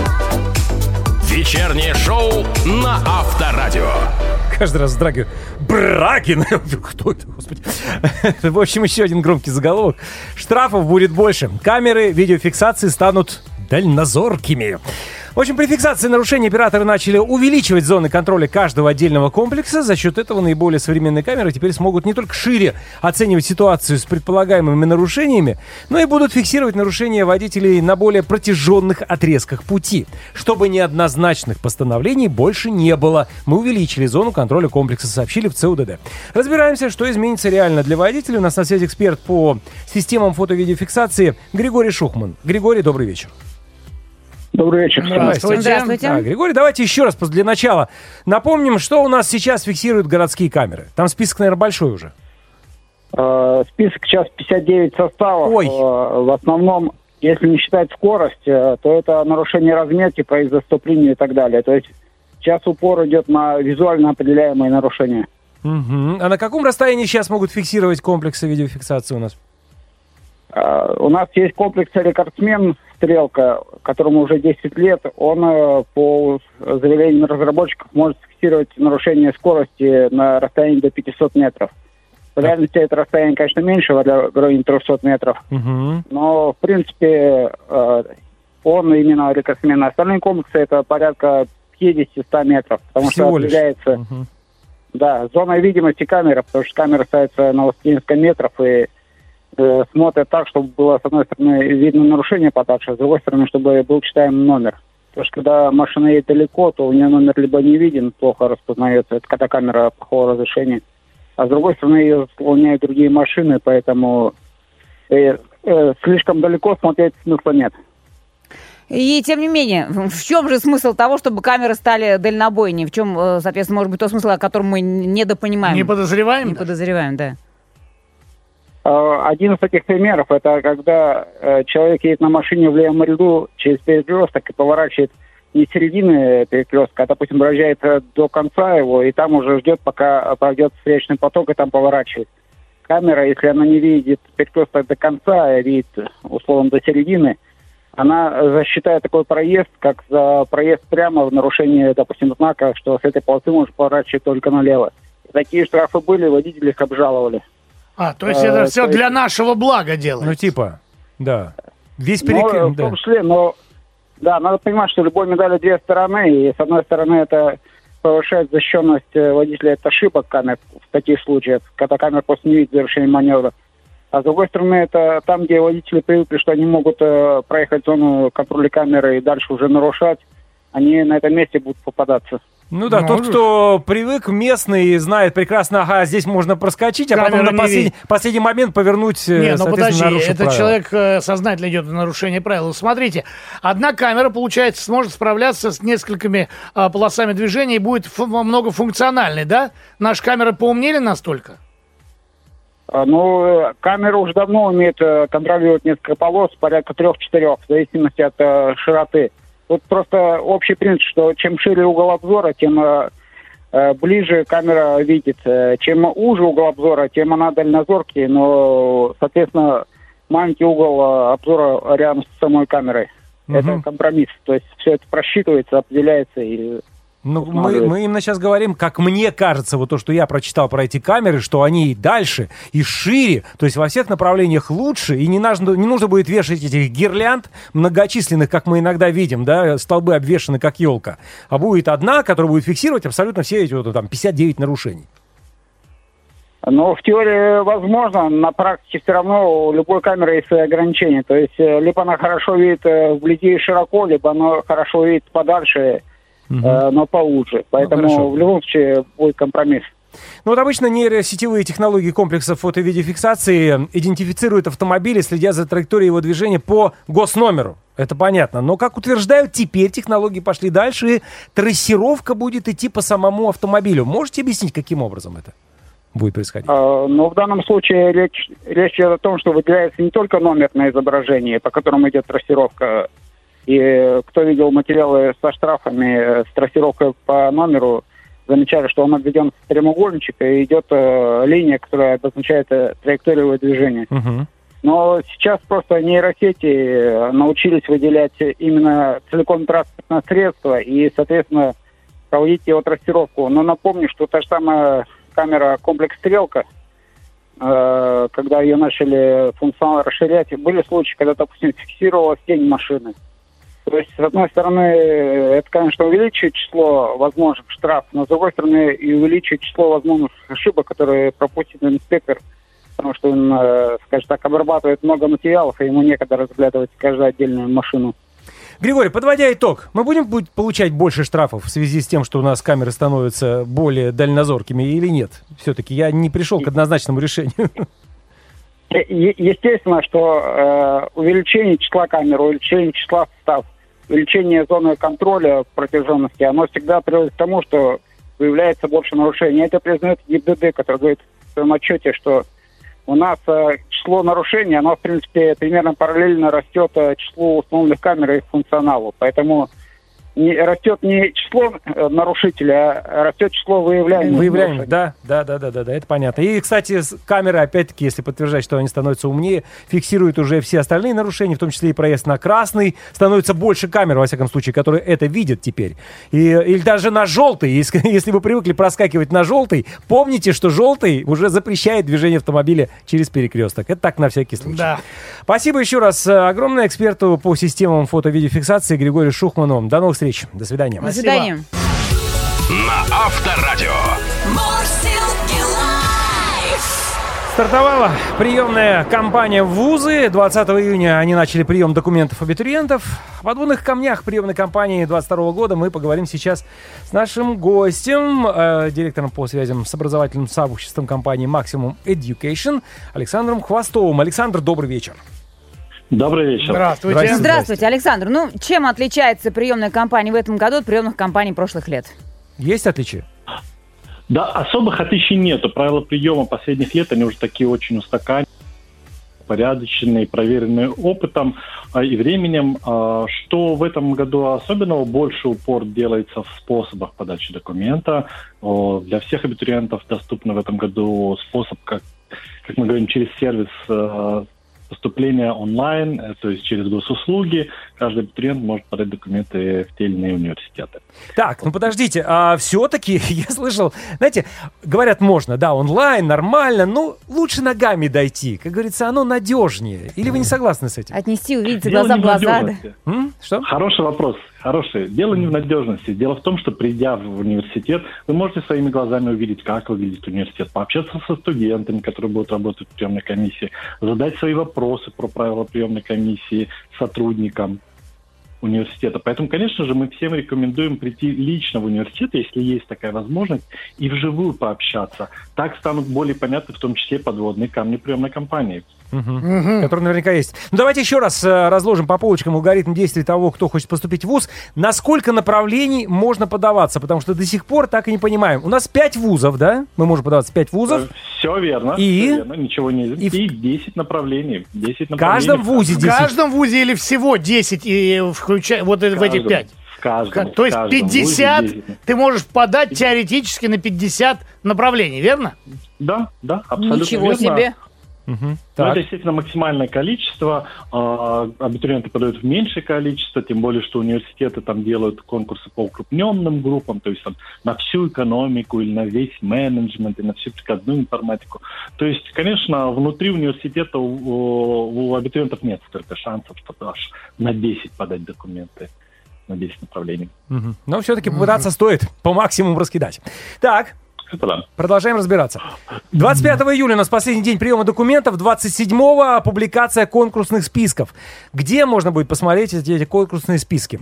Вечернее шоу на Авторадио. Каждый раз вздрагиваю. Брагин! Кто это, господи? В общем, еще один громкий заголовок. Штрафов будет больше. Камеры видеофиксации станут дальнозоркими. В общем, при фиксации нарушений операторы начали увеличивать зоны контроля каждого отдельного комплекса. За счет этого наиболее современные камеры теперь смогут не только шире оценивать ситуацию с предполагаемыми нарушениями, но и будут фиксировать нарушения водителей на более протяженных отрезках пути. Чтобы неоднозначных постановлений больше не было, мы увеличили зону контроля комплекса, сообщили в ЦУДД. Разбираемся, что изменится реально для водителей. У нас на связи эксперт по системам фото-видеофиксации Григорий Шухман. Григорий, добрый вечер. Добрый вечер. Здравствуйте. Здравствуйте. А, Григорий, давайте еще раз для начала напомним, что у нас сейчас фиксируют городские камеры. Там список, наверное, большой уже. Э, Список сейчас пятьдесят девять составов. Ой. Э, В основном, если не считать скорость, э, то это нарушение разметки, проезд заступления и так далее. То есть сейчас упор идет на визуально определяемые нарушения. Мгм. А на каком расстоянии сейчас могут фиксировать комплексы видеофиксации у нас? Э, У нас есть комплекс «Рекордсмен», «Стрелка», которому уже десять лет. Он э, по заявлениям разработчиков может фиксировать нарушение скорости на расстоянии до пятьсот метров. В реальности это расстояние, конечно, меньше, в районе трехсот метров. Мгм. Но, в принципе, э, он именно рекордсмен. Остальные комплексы это порядка пятьдесят-сто метров. Потому Всего что лишь. определяется, Мгм. да, зона видимости камеры, потому что камера ставится на высоте несколько метров и э, смотрят так, чтобы было, с одной стороны, видно нарушение подальше, а с другой стороны, чтобы был читаем номер. Потому что когда машина едет далеко, то у нее номер либо не виден, плохо распознается, это когда камера плохого разрешения. А с другой стороны, ее заслоняют другие машины, поэтому э, э, слишком далеко смотреть смысла нет. И тем не менее, в чем же смысл того, чтобы камеры стали дальнобойнее? В чем, э, соответственно, может быть, тот смысл, о котором мы недопонимаем? Не подозреваем? Не подозреваем, да. Э, Один из таких примеров, это когда э, человек едет на машине в левом ряду через перекресток и поворачивает не с середины перекрестка, а, допустим, проезжает э, до конца его, и там уже ждет, пока пройдет встречный поток, и там поворачивает. Камера, если она не видит перекресток до конца, а видит, условно, до середины, она засчитает такой проезд, как за проезд прямо в нарушение, допустим, знака, что с этой полосы можно поворачивать только налево. Такие штрафы были, водители их обжаловали. А, то есть Э, это все то есть- для нашего блага делается. Ну, типа, да. Весь Ну, перекресток. в том числе, но да, надо понимать, что любой медали две стороны, и с одной стороны это повышает защищенность э, водителя от ошибок камер в таких случаях, когда камера просто не видит завершения маневра. А с другой стороны, это там, где водители привыкли, что они могут э, проехать зону контроля камеры и дальше уже нарушать, они на этом месте будут попадаться. Ну да, Ну, тот, уже. кто привык, местный, знает прекрасно, ага, здесь можно проскочить, а потом Камера на не последний, видит. последний момент повернуть, э, Не, ну соответственно, подожди, нарушив этот правила. человек э, сознательно идет в нарушение правил. Смотрите, одна камера, получается, сможет справляться с несколькими э, полосами движения и будет ф- многофункциональной, да? Наши камеры поумнели настолько? А, Ну, э, камера уже давно умеет э, контролировать несколько полос, порядка трех-четырех, в зависимости от э, широты. Тут просто общий принцип, что чем шире угол обзора, тем э, э, ближе камера видит. Э, Чем уже угол обзора, тем она дальнозоркий, но, соответственно, маленький угол э, обзора рядом с самой камерой. Мгм. Это компромисс. То есть все это просчитывается, определяется и Ну, мы, мы именно сейчас говорим, как мне кажется, вот то, что я прочитал про эти камеры, что они и дальше, и шире, то есть во всех направлениях лучше, и не нужно, не нужно будет вешать этих гирлянд многочисленных, как мы иногда видим, да, столбы обвешаны как елка, а будет одна, которая будет фиксировать абсолютно все эти вот, там, пятьдесят девять нарушений. Но в теории возможно, на практике все равно у любой камеры есть свои ограничения. То есть либо она хорошо видит вблизи и широко, либо она хорошо видит подальше, угу. э, но поуже. Поэтому ну, в любом случае будет компромисс. Ну вот обычно нейросетевые технологии комплексов фото- и видеофиксации идентифицируют автомобили, следя за траекторией его движения по госномеру. Это понятно. Но, как утверждают, теперь технологии пошли дальше, и трассировка будет идти по самому автомобилю. Можете объяснить, каким образом это будет происходить? А, но в данном случае речь, речь идет о том, что выделяется не только номер на изображении, по которому идет трассировка. И кто видел материалы со штрафами, с трассировкой по номеру, замечали, что он обведен в прямоугольничек, и идет э, линия, которая обозначает э, траекторию его движения. Uh-huh. Но сейчас просто нейросети научились выделять именно целиком транспортное средство и, соответственно, проводить его трассировку. Но напомню, что та же самая камера комплекс «Стрелка», э, когда ее начали функционал расширять, были случаи, когда, допустим, фиксировалась тень машины. То есть, с одной стороны, это, конечно, увеличивает число возможных штрафов, но, с другой стороны, и увеличивает число возможных ошибок, которые пропустит инспектор, потому что он, э, скажем так, обрабатывает много материалов, и ему некогда разглядывать каждую отдельную машину. Григорий, подводя итог, мы будем получать больше штрафов в связи с тем, что у нас камеры становятся более дальнозоркими или нет? Все-таки я не пришел к однозначному решению. Естественно, что э, увеличение числа камер, увеличение числа составов, увеличение зоны контроля протяженности, оно всегда приводит к тому, что выявляется больше нарушений. Это признает ГИБДД, который говорит в своем отчете, что у нас э, число нарушений, оно, в принципе, примерно параллельно растет э, числу установленных камер и их функционалу. Поэтому не, растет не число э, нарушителей, а растет число выявляемых. Выявляемых, да, да, да, да, да, да, это понятно. И, кстати, камеры, опять-таки, если подтверждать, что они становятся умнее, фиксируют уже все остальные нарушения, в том числе и проезд на красный. Становится больше камер, во всяком случае, которые это видят теперь. И, или даже на желтый. Если, если вы привыкли проскакивать на желтый, помните, что желтый уже запрещает движение автомобиля через перекресток. Это так на всякий случай. Да. Спасибо еще раз огромное эксперту по системам фото-видеофиксации Григорию Шухману. До новых встреч. До свидания. До свидания. На Авторадио. Стартовала приемная кампания в вузы. двадцатого июня они начали прием документов абитуриентов. В подводных камнях приемной кампании двадцать второго года мы поговорим сейчас с нашим гостем, э, директором по связям с образовательным сообществом компании Maximum Education Александром Хвостовым. Александр, добрый вечер. Добрый вечер. Здравствуйте. Здравствуйте. Здравствуйте, Александр. Ну, чем отличается приемная кампания в этом году от приемных кампаний прошлых лет? Есть отличия? Да, особых отличий нету. Правила приема последних лет, они уже такие очень устаканенные, порядочные, проверенные опытом и временем. Что в этом году особенного? Больше упор делается в способах подачи документа. Для всех абитуриентов доступен в этом году способ, как, как мы говорим, через сервис поступления онлайн, то есть через госуслуги. Каждый абитуриент может подать документы в те или иные университеты. Так, ну подождите, а все-таки я слышал, знаете, говорят, можно, да, онлайн, нормально, но лучше ногами дойти. Как говорится, оно надежнее. Или вы не согласны с этим? Отнести, увидеть Дело глаза не в в глаза. надежности. М? Что? Хороший вопрос. Хороший. Дело не в надежности. Дело в том, что придя в университет, вы можете своими глазами увидеть, как выглядит университет, пообщаться со студентами, которые будут работать в приемной комиссии, задать свои вопросы про правила приемной комиссии сотрудникам университета. Поэтому, конечно же, мы всем рекомендуем прийти лично в университет, если есть такая возможность, и вживую пообщаться. Так станут более понятны, в том числе, подводные камни приемной кампании. Угу. Угу. Который наверняка есть. Ну, давайте еще раз э, разложим по полочкам алгоритм действий того, кто хочет поступить в вуз. На сколько направлений можно подаваться? Потому что до сих пор так и не понимаем. У нас пять вузов, да? Мы можем подаваться в пять вузов. Все верно. И? Все верно. Ничего не И, и десять направлений. десять в направлений. каждом вузе В десять. каждом вузе или всего десять, и включая вот в эти пять? В каждом. То есть в каждом пятьдесят вузе десять. ты можешь подать теоретически на пятьдесят направлений, верно? Да, да, абсолютно Ничего верно. себе. Угу. Но это, естественно, максимальное количество. Э, абитуриенты подают в меньшее количество, тем более, что университеты там делают конкурсы по укрупненным группам, то есть там, на всю экономику или на весь менеджмент, и на всю прикладную информатику. То есть, конечно, внутри университета у, у абитуриентов нет столько шансов, чтобы аж на десять подать документы, на десять направлений. Угу. Но все-таки попытаться стоит по максимуму раскидать. Так. Это да. Продолжаем разбираться. двадцать пятого июля у нас последний день приема документов, двадцать седьмого публикация конкурсных списков. Где можно будет посмотреть эти, эти конкурсные списки?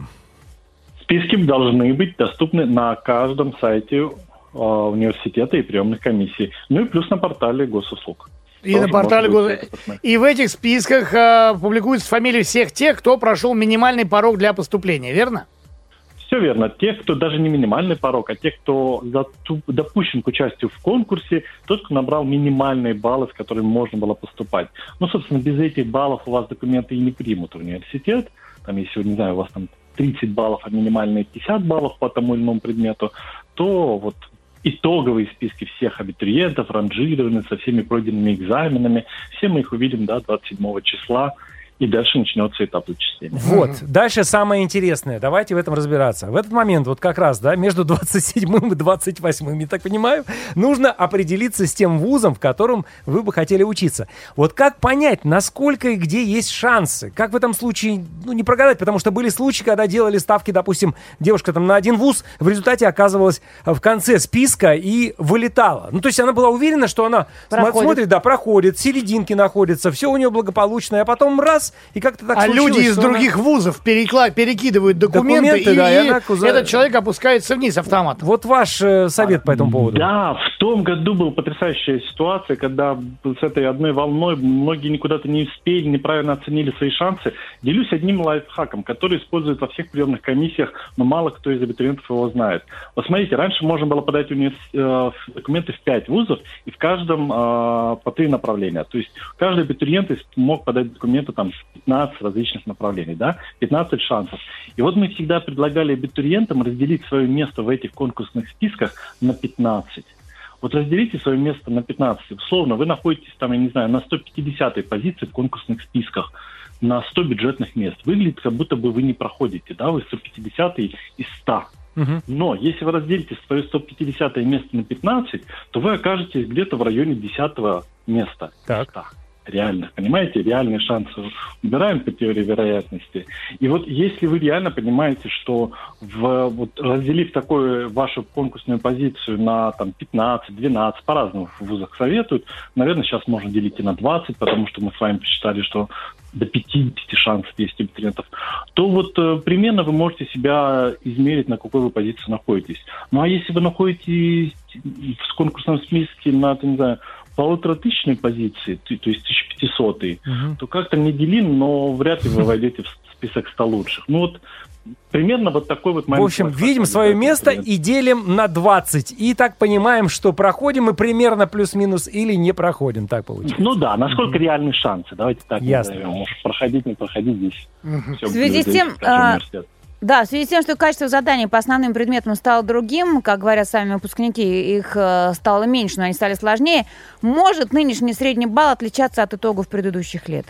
Списки должны быть доступны на каждом сайте э, университета и приемных комиссий. Ну и плюс на портале госуслуг. И Тоже на портале гос... И в этих списках э, публикуются фамилии всех тех, кто прошел минимальный порог для поступления, верно? Все верно. Те, кто даже не минимальный порог, а те, кто допущен к участию в конкурсе, тот, кто набрал минимальные баллы, с которыми можно было поступать. Ну, собственно, без этих баллов у вас документы и не примут в университет. Там, если, не знаю, у вас там тридцать баллов, а минимальные пятьдесят баллов по тому или иному предмету, то вот итоговые списки всех абитуриентов ранжированы со всеми пройденными экзаменами. Все мы их увидим, да, двадцать седьмого числа. И дальше начнется этап зачисления. Вот, дальше самое интересное. Давайте в этом разбираться. В этот момент, вот как раз, да, между двадцать седьмым и двадцать восьмым, я так понимаю, нужно определиться с тем вузом, в котором вы бы хотели учиться. Вот как понять, насколько и где есть шансы? Как в этом случае, ну, не прогадать, потому что были случаи, когда делали ставки, допустим, девушка там на один вуз, в результате оказывалась в конце списка и вылетала. Ну, то есть она была уверена, что она проходит. смотрит, да, проходит, серединки находится, все у нее благополучно, а потом раз, и как-то так а люди из она... других вузов перекла... перекидывают документы, документы и, да, и, и она... этот человек опускается вниз автоматом. Вот ваш э, совет а, по этому поводу. Да, в том году была потрясающая ситуация, когда с этой одной волной многие никуда-то не успели, неправильно оценили свои шансы. Делюсь одним лайфхаком, который используют во всех приемных комиссиях, но мало кто из абитуриентов его знает. Вот смотрите, раньше можно было подать универс... э, документы в пять вузов, и в каждом э, по три направления. То есть каждый абитуриент мог подать документы там пятнадцать различных направлений, да, пятнадцать шансов. И вот мы всегда предлагали абитуриентам разделить свое место в этих конкурсных списках на пятнадцать. Вот разделите свое место на пятнадцать. Условно, вы находитесь там, я не знаю, на сто пятидесятой позиции в конкурсных списках, на сто бюджетных мест. Выглядит, как будто бы вы не проходите, да, вы сто пятидесятый из ста. Угу. Но если вы разделите свое сто пятидесятое место на пятнадцать, то вы окажетесь где-то в районе десятого места. Так. Реальных, понимаете, реальные шансы убираем по теории вероятности. И вот если вы реально понимаете, что в, вот, разделив такую вашу конкурсную позицию на там, пятнадцать, двенадцать, по-разному в вузах советуют, наверное, сейчас можно делить и на двадцать, потому что мы с вами посчитали, что до пятьдесят шансов есть у абитуриентов, то вот э, примерно вы можете себя измерить, на какой вы позиции находитесь. Ну а если вы находитесь в конкурсном списке на, не знаю, полуторатысячной позиции, то, то есть тысяча пятисотый, угу. то как-то не делим, но вряд ли вы войдете в список ста лучших. Ну вот примерно вот такой вот момент. В общем, видим свое место и делим на двадцать. И так понимаем, что проходим мы примерно плюс-минус или не проходим, так получается. Ну да, насколько mm-hmm. реальные шансы, давайте так Ясно. назовем. Может, проходить, не проходить здесь. Mm-hmm. В связи с тем... Да, в связи с тем, что качество заданий по основным предметам стало другим, как говорят сами выпускники, их э, стало меньше, но они стали сложнее, может нынешний средний балл отличаться от итогов предыдущих лет?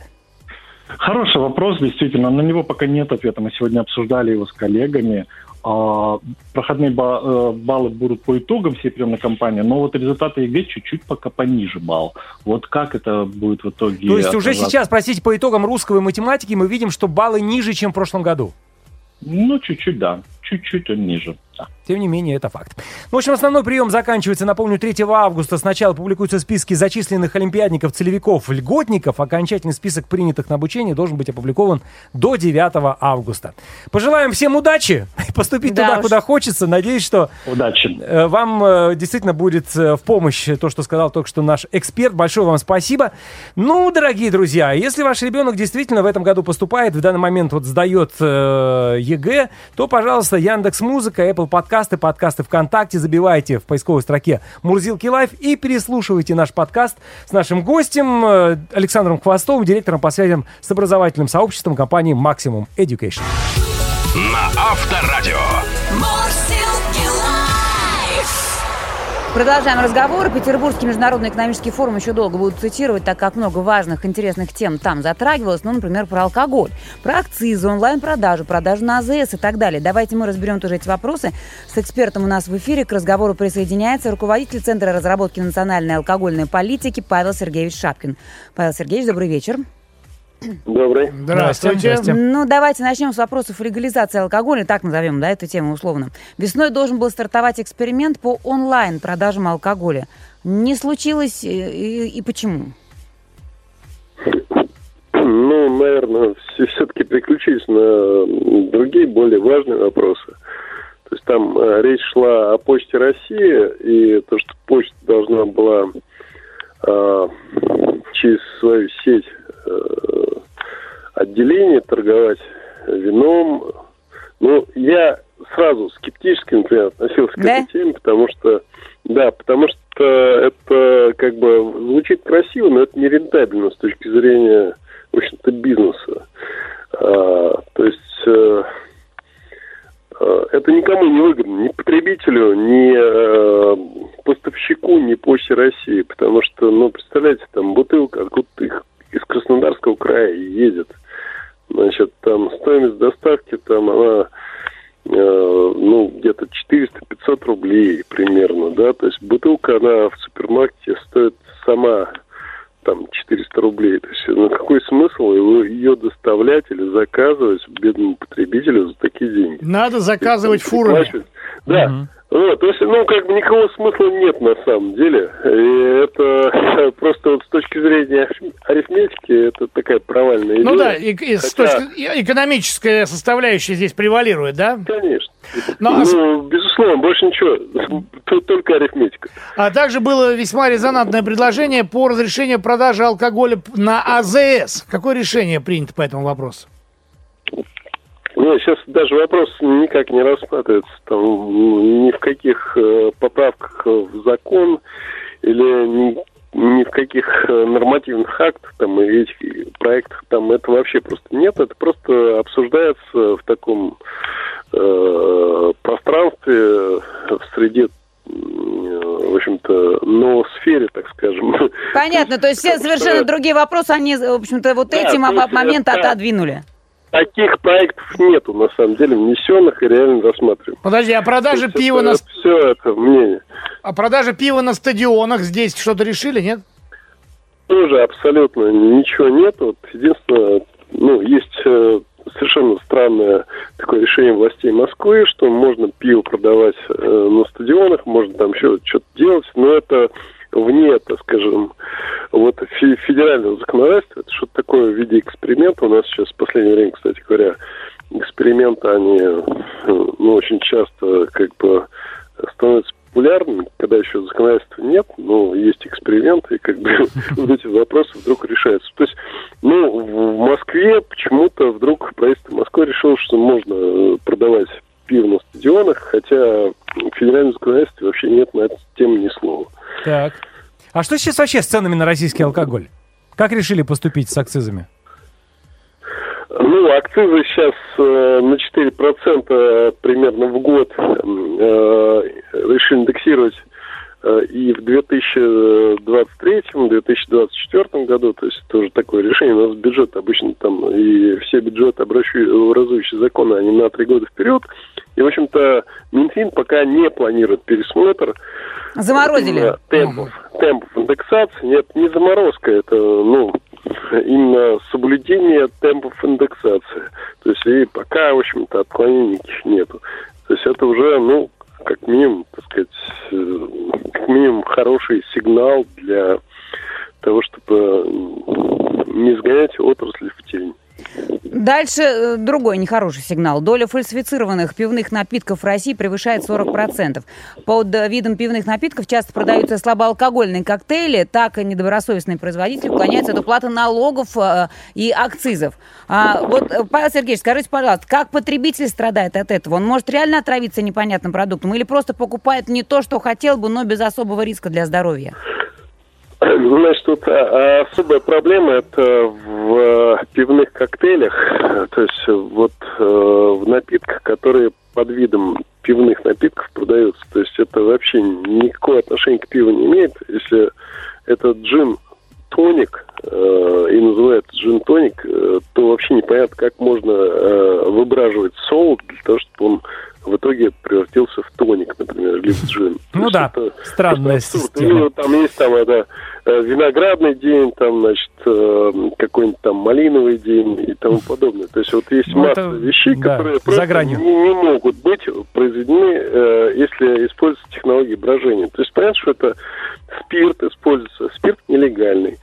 Хороший вопрос, действительно. На него пока нет ответа. Мы сегодня обсуждали его с коллегами. А, проходные ба- баллы будут по итогам всей приемной кампании, но вот результаты ЕГЭ чуть-чуть пока пониже балл. Вот как это будет в итоге? То есть уже сейчас, простите, по итогам русского и математики мы видим, что баллы ниже, чем в прошлом году? Ну, чуть-чуть, да. Чуть-чуть он ниже. Да. Тем не менее, это факт. В общем, основной прием заканчивается, напомню, третьего августа. Сначала публикуются списки зачисленных олимпиадников, целевиков, льготников. Окончательный список принятых на обучение должен быть опубликован до девятого августа. Пожелаем всем удачи. Поступить да туда, уж. Куда хочется. Надеюсь, что удачи. Вам действительно будет в помощь то, что сказал только что наш эксперт. Большое вам спасибо. Ну, дорогие друзья, если ваш ребенок действительно в этом году поступает, в данный момент вот сдает э, ЕГЭ, то, пожалуйста, Яндекс.Музыка, Apple подкасты, подкасты ВКонтакте, забивайте в поисковой строке Мурзилки Лайв и переслушивайте наш подкаст с нашим гостем Александром Хвостовым, директором по связям с образовательным сообществом компании Maximum Education. На Авторадио. Продолжаем разговор. Петербургский международный экономический форум еще долго будут цитировать, так как много важных, интересных тем там затрагивалось. Ну, например, про алкоголь, про акцизы, онлайн-продажу, продажу на АЗС и так далее. Давайте мы разберем тоже эти вопросы. С экспертом у нас в эфире к разговору присоединяется руководитель Центра разработки национальной алкогольной политики Павел Сергеевич Шапкин. Павел Сергеевич, добрый вечер. Добрый. Здравствуйте. Ну, давайте начнем с вопросов легализации алкоголя, так назовем, да, эту тему условно. Весной должен был стартовать эксперимент по онлайн-продажам алкоголя. Не случилось и, и почему? Ну, наверное, все-таки переключились на другие, более важные вопросы. То есть там э, речь шла о Почте России, и то, что почта должна была э, через свою сеть отделение торговать вином. Ну, я сразу скептически, например, относился к да? этой теме, потому что, да, потому что это как бы звучит красиво, но это нерентабельно с точки зрения, в общем-то, бизнеса. А, то есть а, а, это никому не выгодно, ни потребителю, ни а, поставщику, ни Почте России, потому что, ну, представляете, там бутылка откуда-то их из Краснодарского края едет. Значит, там стоимость доставки, там она, э, ну, где-то четыреста-пятьсот рублей примерно, да, то есть бутылка, она в супермаркете стоит сама, там, четыреста рублей. То есть, ну, какой смысл ее доставлять или заказывать бедному потребителю за такие деньги? Надо заказывать есть, фурами. Да. Угу. Вот, то есть, ну, как бы никакого смысла нет на самом деле. И это просто вот с точки зрения арифметики, это такая провальная идея. Ну да, и, и Хотя... с точки... экономическая составляющая здесь превалирует, да? Конечно. Но... Ну, безусловно, больше ничего, только арифметика. А также было весьма резонантное предложение по разрешению продажи алкоголя на АЗС. Какое решение принято по этому вопросу? Нет, сейчас даже вопрос никак не рассматривается, там, ни в каких э, поправках в закон или ни, ни в каких э, нормативных актах там, и этих проектах, там это вообще просто нет, это просто обсуждается в таком э, пространстве, в среде, в общем-то, ноосфере, так скажем. Понятно, то есть все совершенно другие вопросы, они, в общем-то, вот эти моменты отодвинули. Таких проектов нету, на самом деле, внесенных и реально рассматриваем. Подожди, а продажа пива это, на... Все это мнение. А продажа пива на стадионах здесь что-то решили, нет? Тоже абсолютно ничего нет. Вот единственное, ну, есть э, совершенно странное такое решение властей Москвы, что можно пиво продавать э, на стадионах, можно там еще что-то делать, но это вне, так скажем, вот федерального законодательства. Это что-то такое в виде эксперимента. У нас сейчас в последнее время, кстати говоря, эксперименты, они, ну, очень часто как бы становятся популярными, когда еще законодательства нет, но есть эксперименты, и как бы вот эти вопросы вдруг решаются. То есть, ну, в Москве почему-то вдруг правительство Москвы решило, что можно продавать пиво на стадионах, хотя в федеральном законодательстве вообще нет на эту тему ни слова. Так. А что сейчас вообще с ценами на российский алкоголь? Как решили поступить с акцизами? Ну, акцизы сейчас э, на четыре процента примерно в год э, решили индексировать э, и в две тысячи двадцать третьем, две тысячи двадцать четвёртом году. То есть тоже такое решение. У нас бюджет обычно там, и все бюджеты, образующие законы, они на три года вперед. И, в общем-то, Минфин пока не планирует пересмотр. Заморозили. Темпов, темпов индексации. Нет, не заморозка, это, ну, именно соблюдение темпов индексации. То есть и пока, в общем-то, отклонений никаких нету. То есть это уже, ну, как минимум, так сказать, как минимум хороший сигнал для того, чтобы не сгонять отрасль в тень. Дальше другой нехороший сигнал. Доля фальсифицированных пивных напитков в России превышает сорок процентов. Под видом пивных напитков часто продаются слабоалкогольные коктейли. Так и недобросовестные производители уклоняются от уплаты налогов э, и акцизов. А, вот, Павел Сергеевич, скажите, пожалуйста, как потребитель страдает от этого? Он может реально отравиться непонятным продуктом или просто покупает не то, что хотел бы, но без особого риска для здоровья? Значит, тут а, особая проблема это в а, пивных коктейлях, то есть вот а, в напитках, которые под видом пивных напитков продается. То есть это вообще никакого отношения к пиву не имеет. Если это джин-тоник э, и называется джин-тоник, э, то вообще непонятно, как можно э, выбраживать солод для того, чтобы он в итоге превратился в тоник, например, либо джин. Ну да, это, странная это система. Там есть там это виноградный день, там, значит, какой-нибудь там малиновый день и тому подобное. То есть вот есть ну, масса это, вещей, да, которые просто не, не могут быть произведены, э, если используются технологии брожения. То есть понятно, что это спирт используется, спирт нелегальный.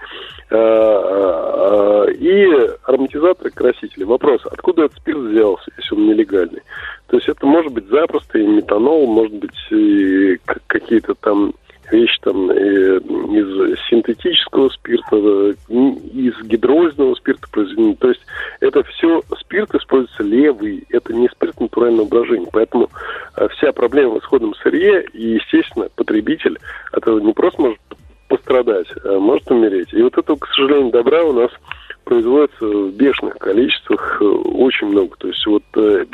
И ароматизаторы, красители. Вопрос, откуда этот спирт взялся, если он нелегальный? То есть это может быть запросто и метанол, может быть и какие-то там вещи там из синтетического спирта, из гидролизного спирта произведены. То есть это все спирт используется левый, это не спирт натурального брожения. Поэтому вся проблема в исходном сырье, и, естественно, потребитель от этого не просто может пострадать, а может умереть. И вот этого, к сожалению, добра у нас производится в бешеных количествах очень много. То есть вот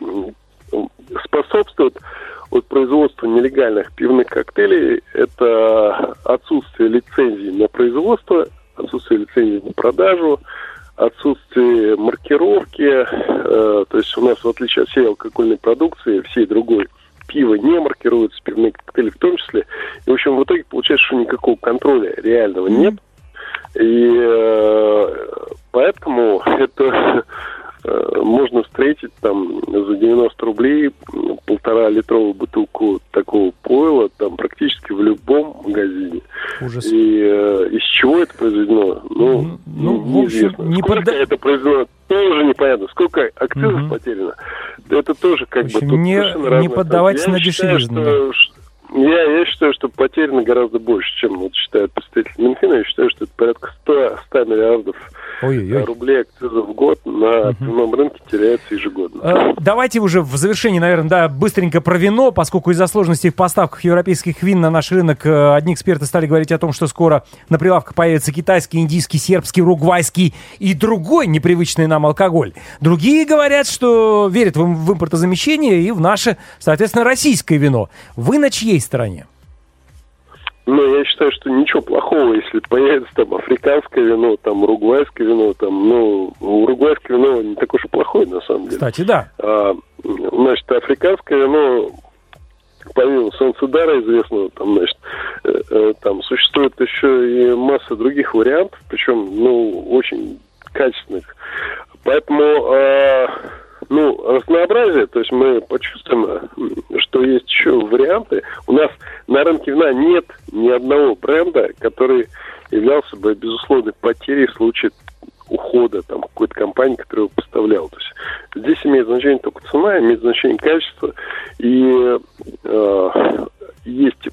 способствует от производства нелегальных пивных коктейлей это отсутствие лицензии на производство, отсутствие лицензии на продажу, отсутствие маркировки. Э, то есть у нас, в отличие от всей алкогольной продукции, всей другой, пиво не маркируется, пивные коктейли в том числе. И, в общем, в итоге получается, что никакого контроля реального нет. И э, поэтому это... можно встретить там за девяносто рублей полтора литровую бутылку такого пойла там практически в любом магазине. Ужас. И э, из чего это произведено? Ну, ну неизвестно. Не Сколько подда... это произведено, тоже непонятно. Сколько акцизов угу. потеряно, это тоже как общем, бы... Тут не, не поддавайтесь на дешевизну. Я, я считаю, что потеряно гораздо больше, чем вот считают представители Минфина. Я считаю, что это порядка сто миллиардов Ой-ой-ой. рублей акцизов в год на угу. пивном рынке теряется ежегодно. А, давайте уже в завершении, наверное, да, быстренько про вино, поскольку из-за сложностей в поставках европейских вин на наш рынок одни эксперты стали говорить о том, что скоро на прилавках появится китайский, индийский, сербский, уругвайский и другой непривычный нам алкоголь. Другие говорят, что верят в импортозамещение и в наше, соответственно, российское вино. Вы на чьей стороне? Ну, я считаю, что ничего плохого, если появится там африканское вино, там уругвайское вино, там, ну, уругвайское вино не такое уж плохое, на самом деле. Кстати, да. А, значит, африканское вино, помимо Солнцедара известного, там, значит, э, э, там существует еще и масса других вариантов, причем, ну, очень качественных. Поэтому... Э, Ну, разнообразие, то есть мы почувствуем, что есть еще варианты. У нас на рынке вина нет ни одного бренда, который являлся бы безусловной потерей в случае ухода там какой-то компании, которая его поставляла. То есть здесь имеет значение только цена, имеет значение качество. И э, есть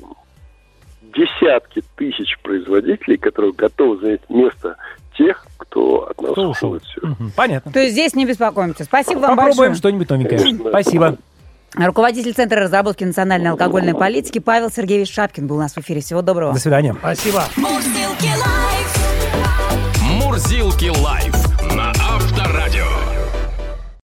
десятки тысяч производителей, которые готовы занять место тех, кто от нас кто ушел. Угу, понятно. То есть здесь не беспокоимся. Спасибо вам большое. Попробуем что-нибудь новенькое. Конечно. Спасибо. Руководитель Центра разработки национальной алкогольной политики Павел Сергеевич Шапкин был у нас в эфире. Всего доброго. До свидания. Спасибо.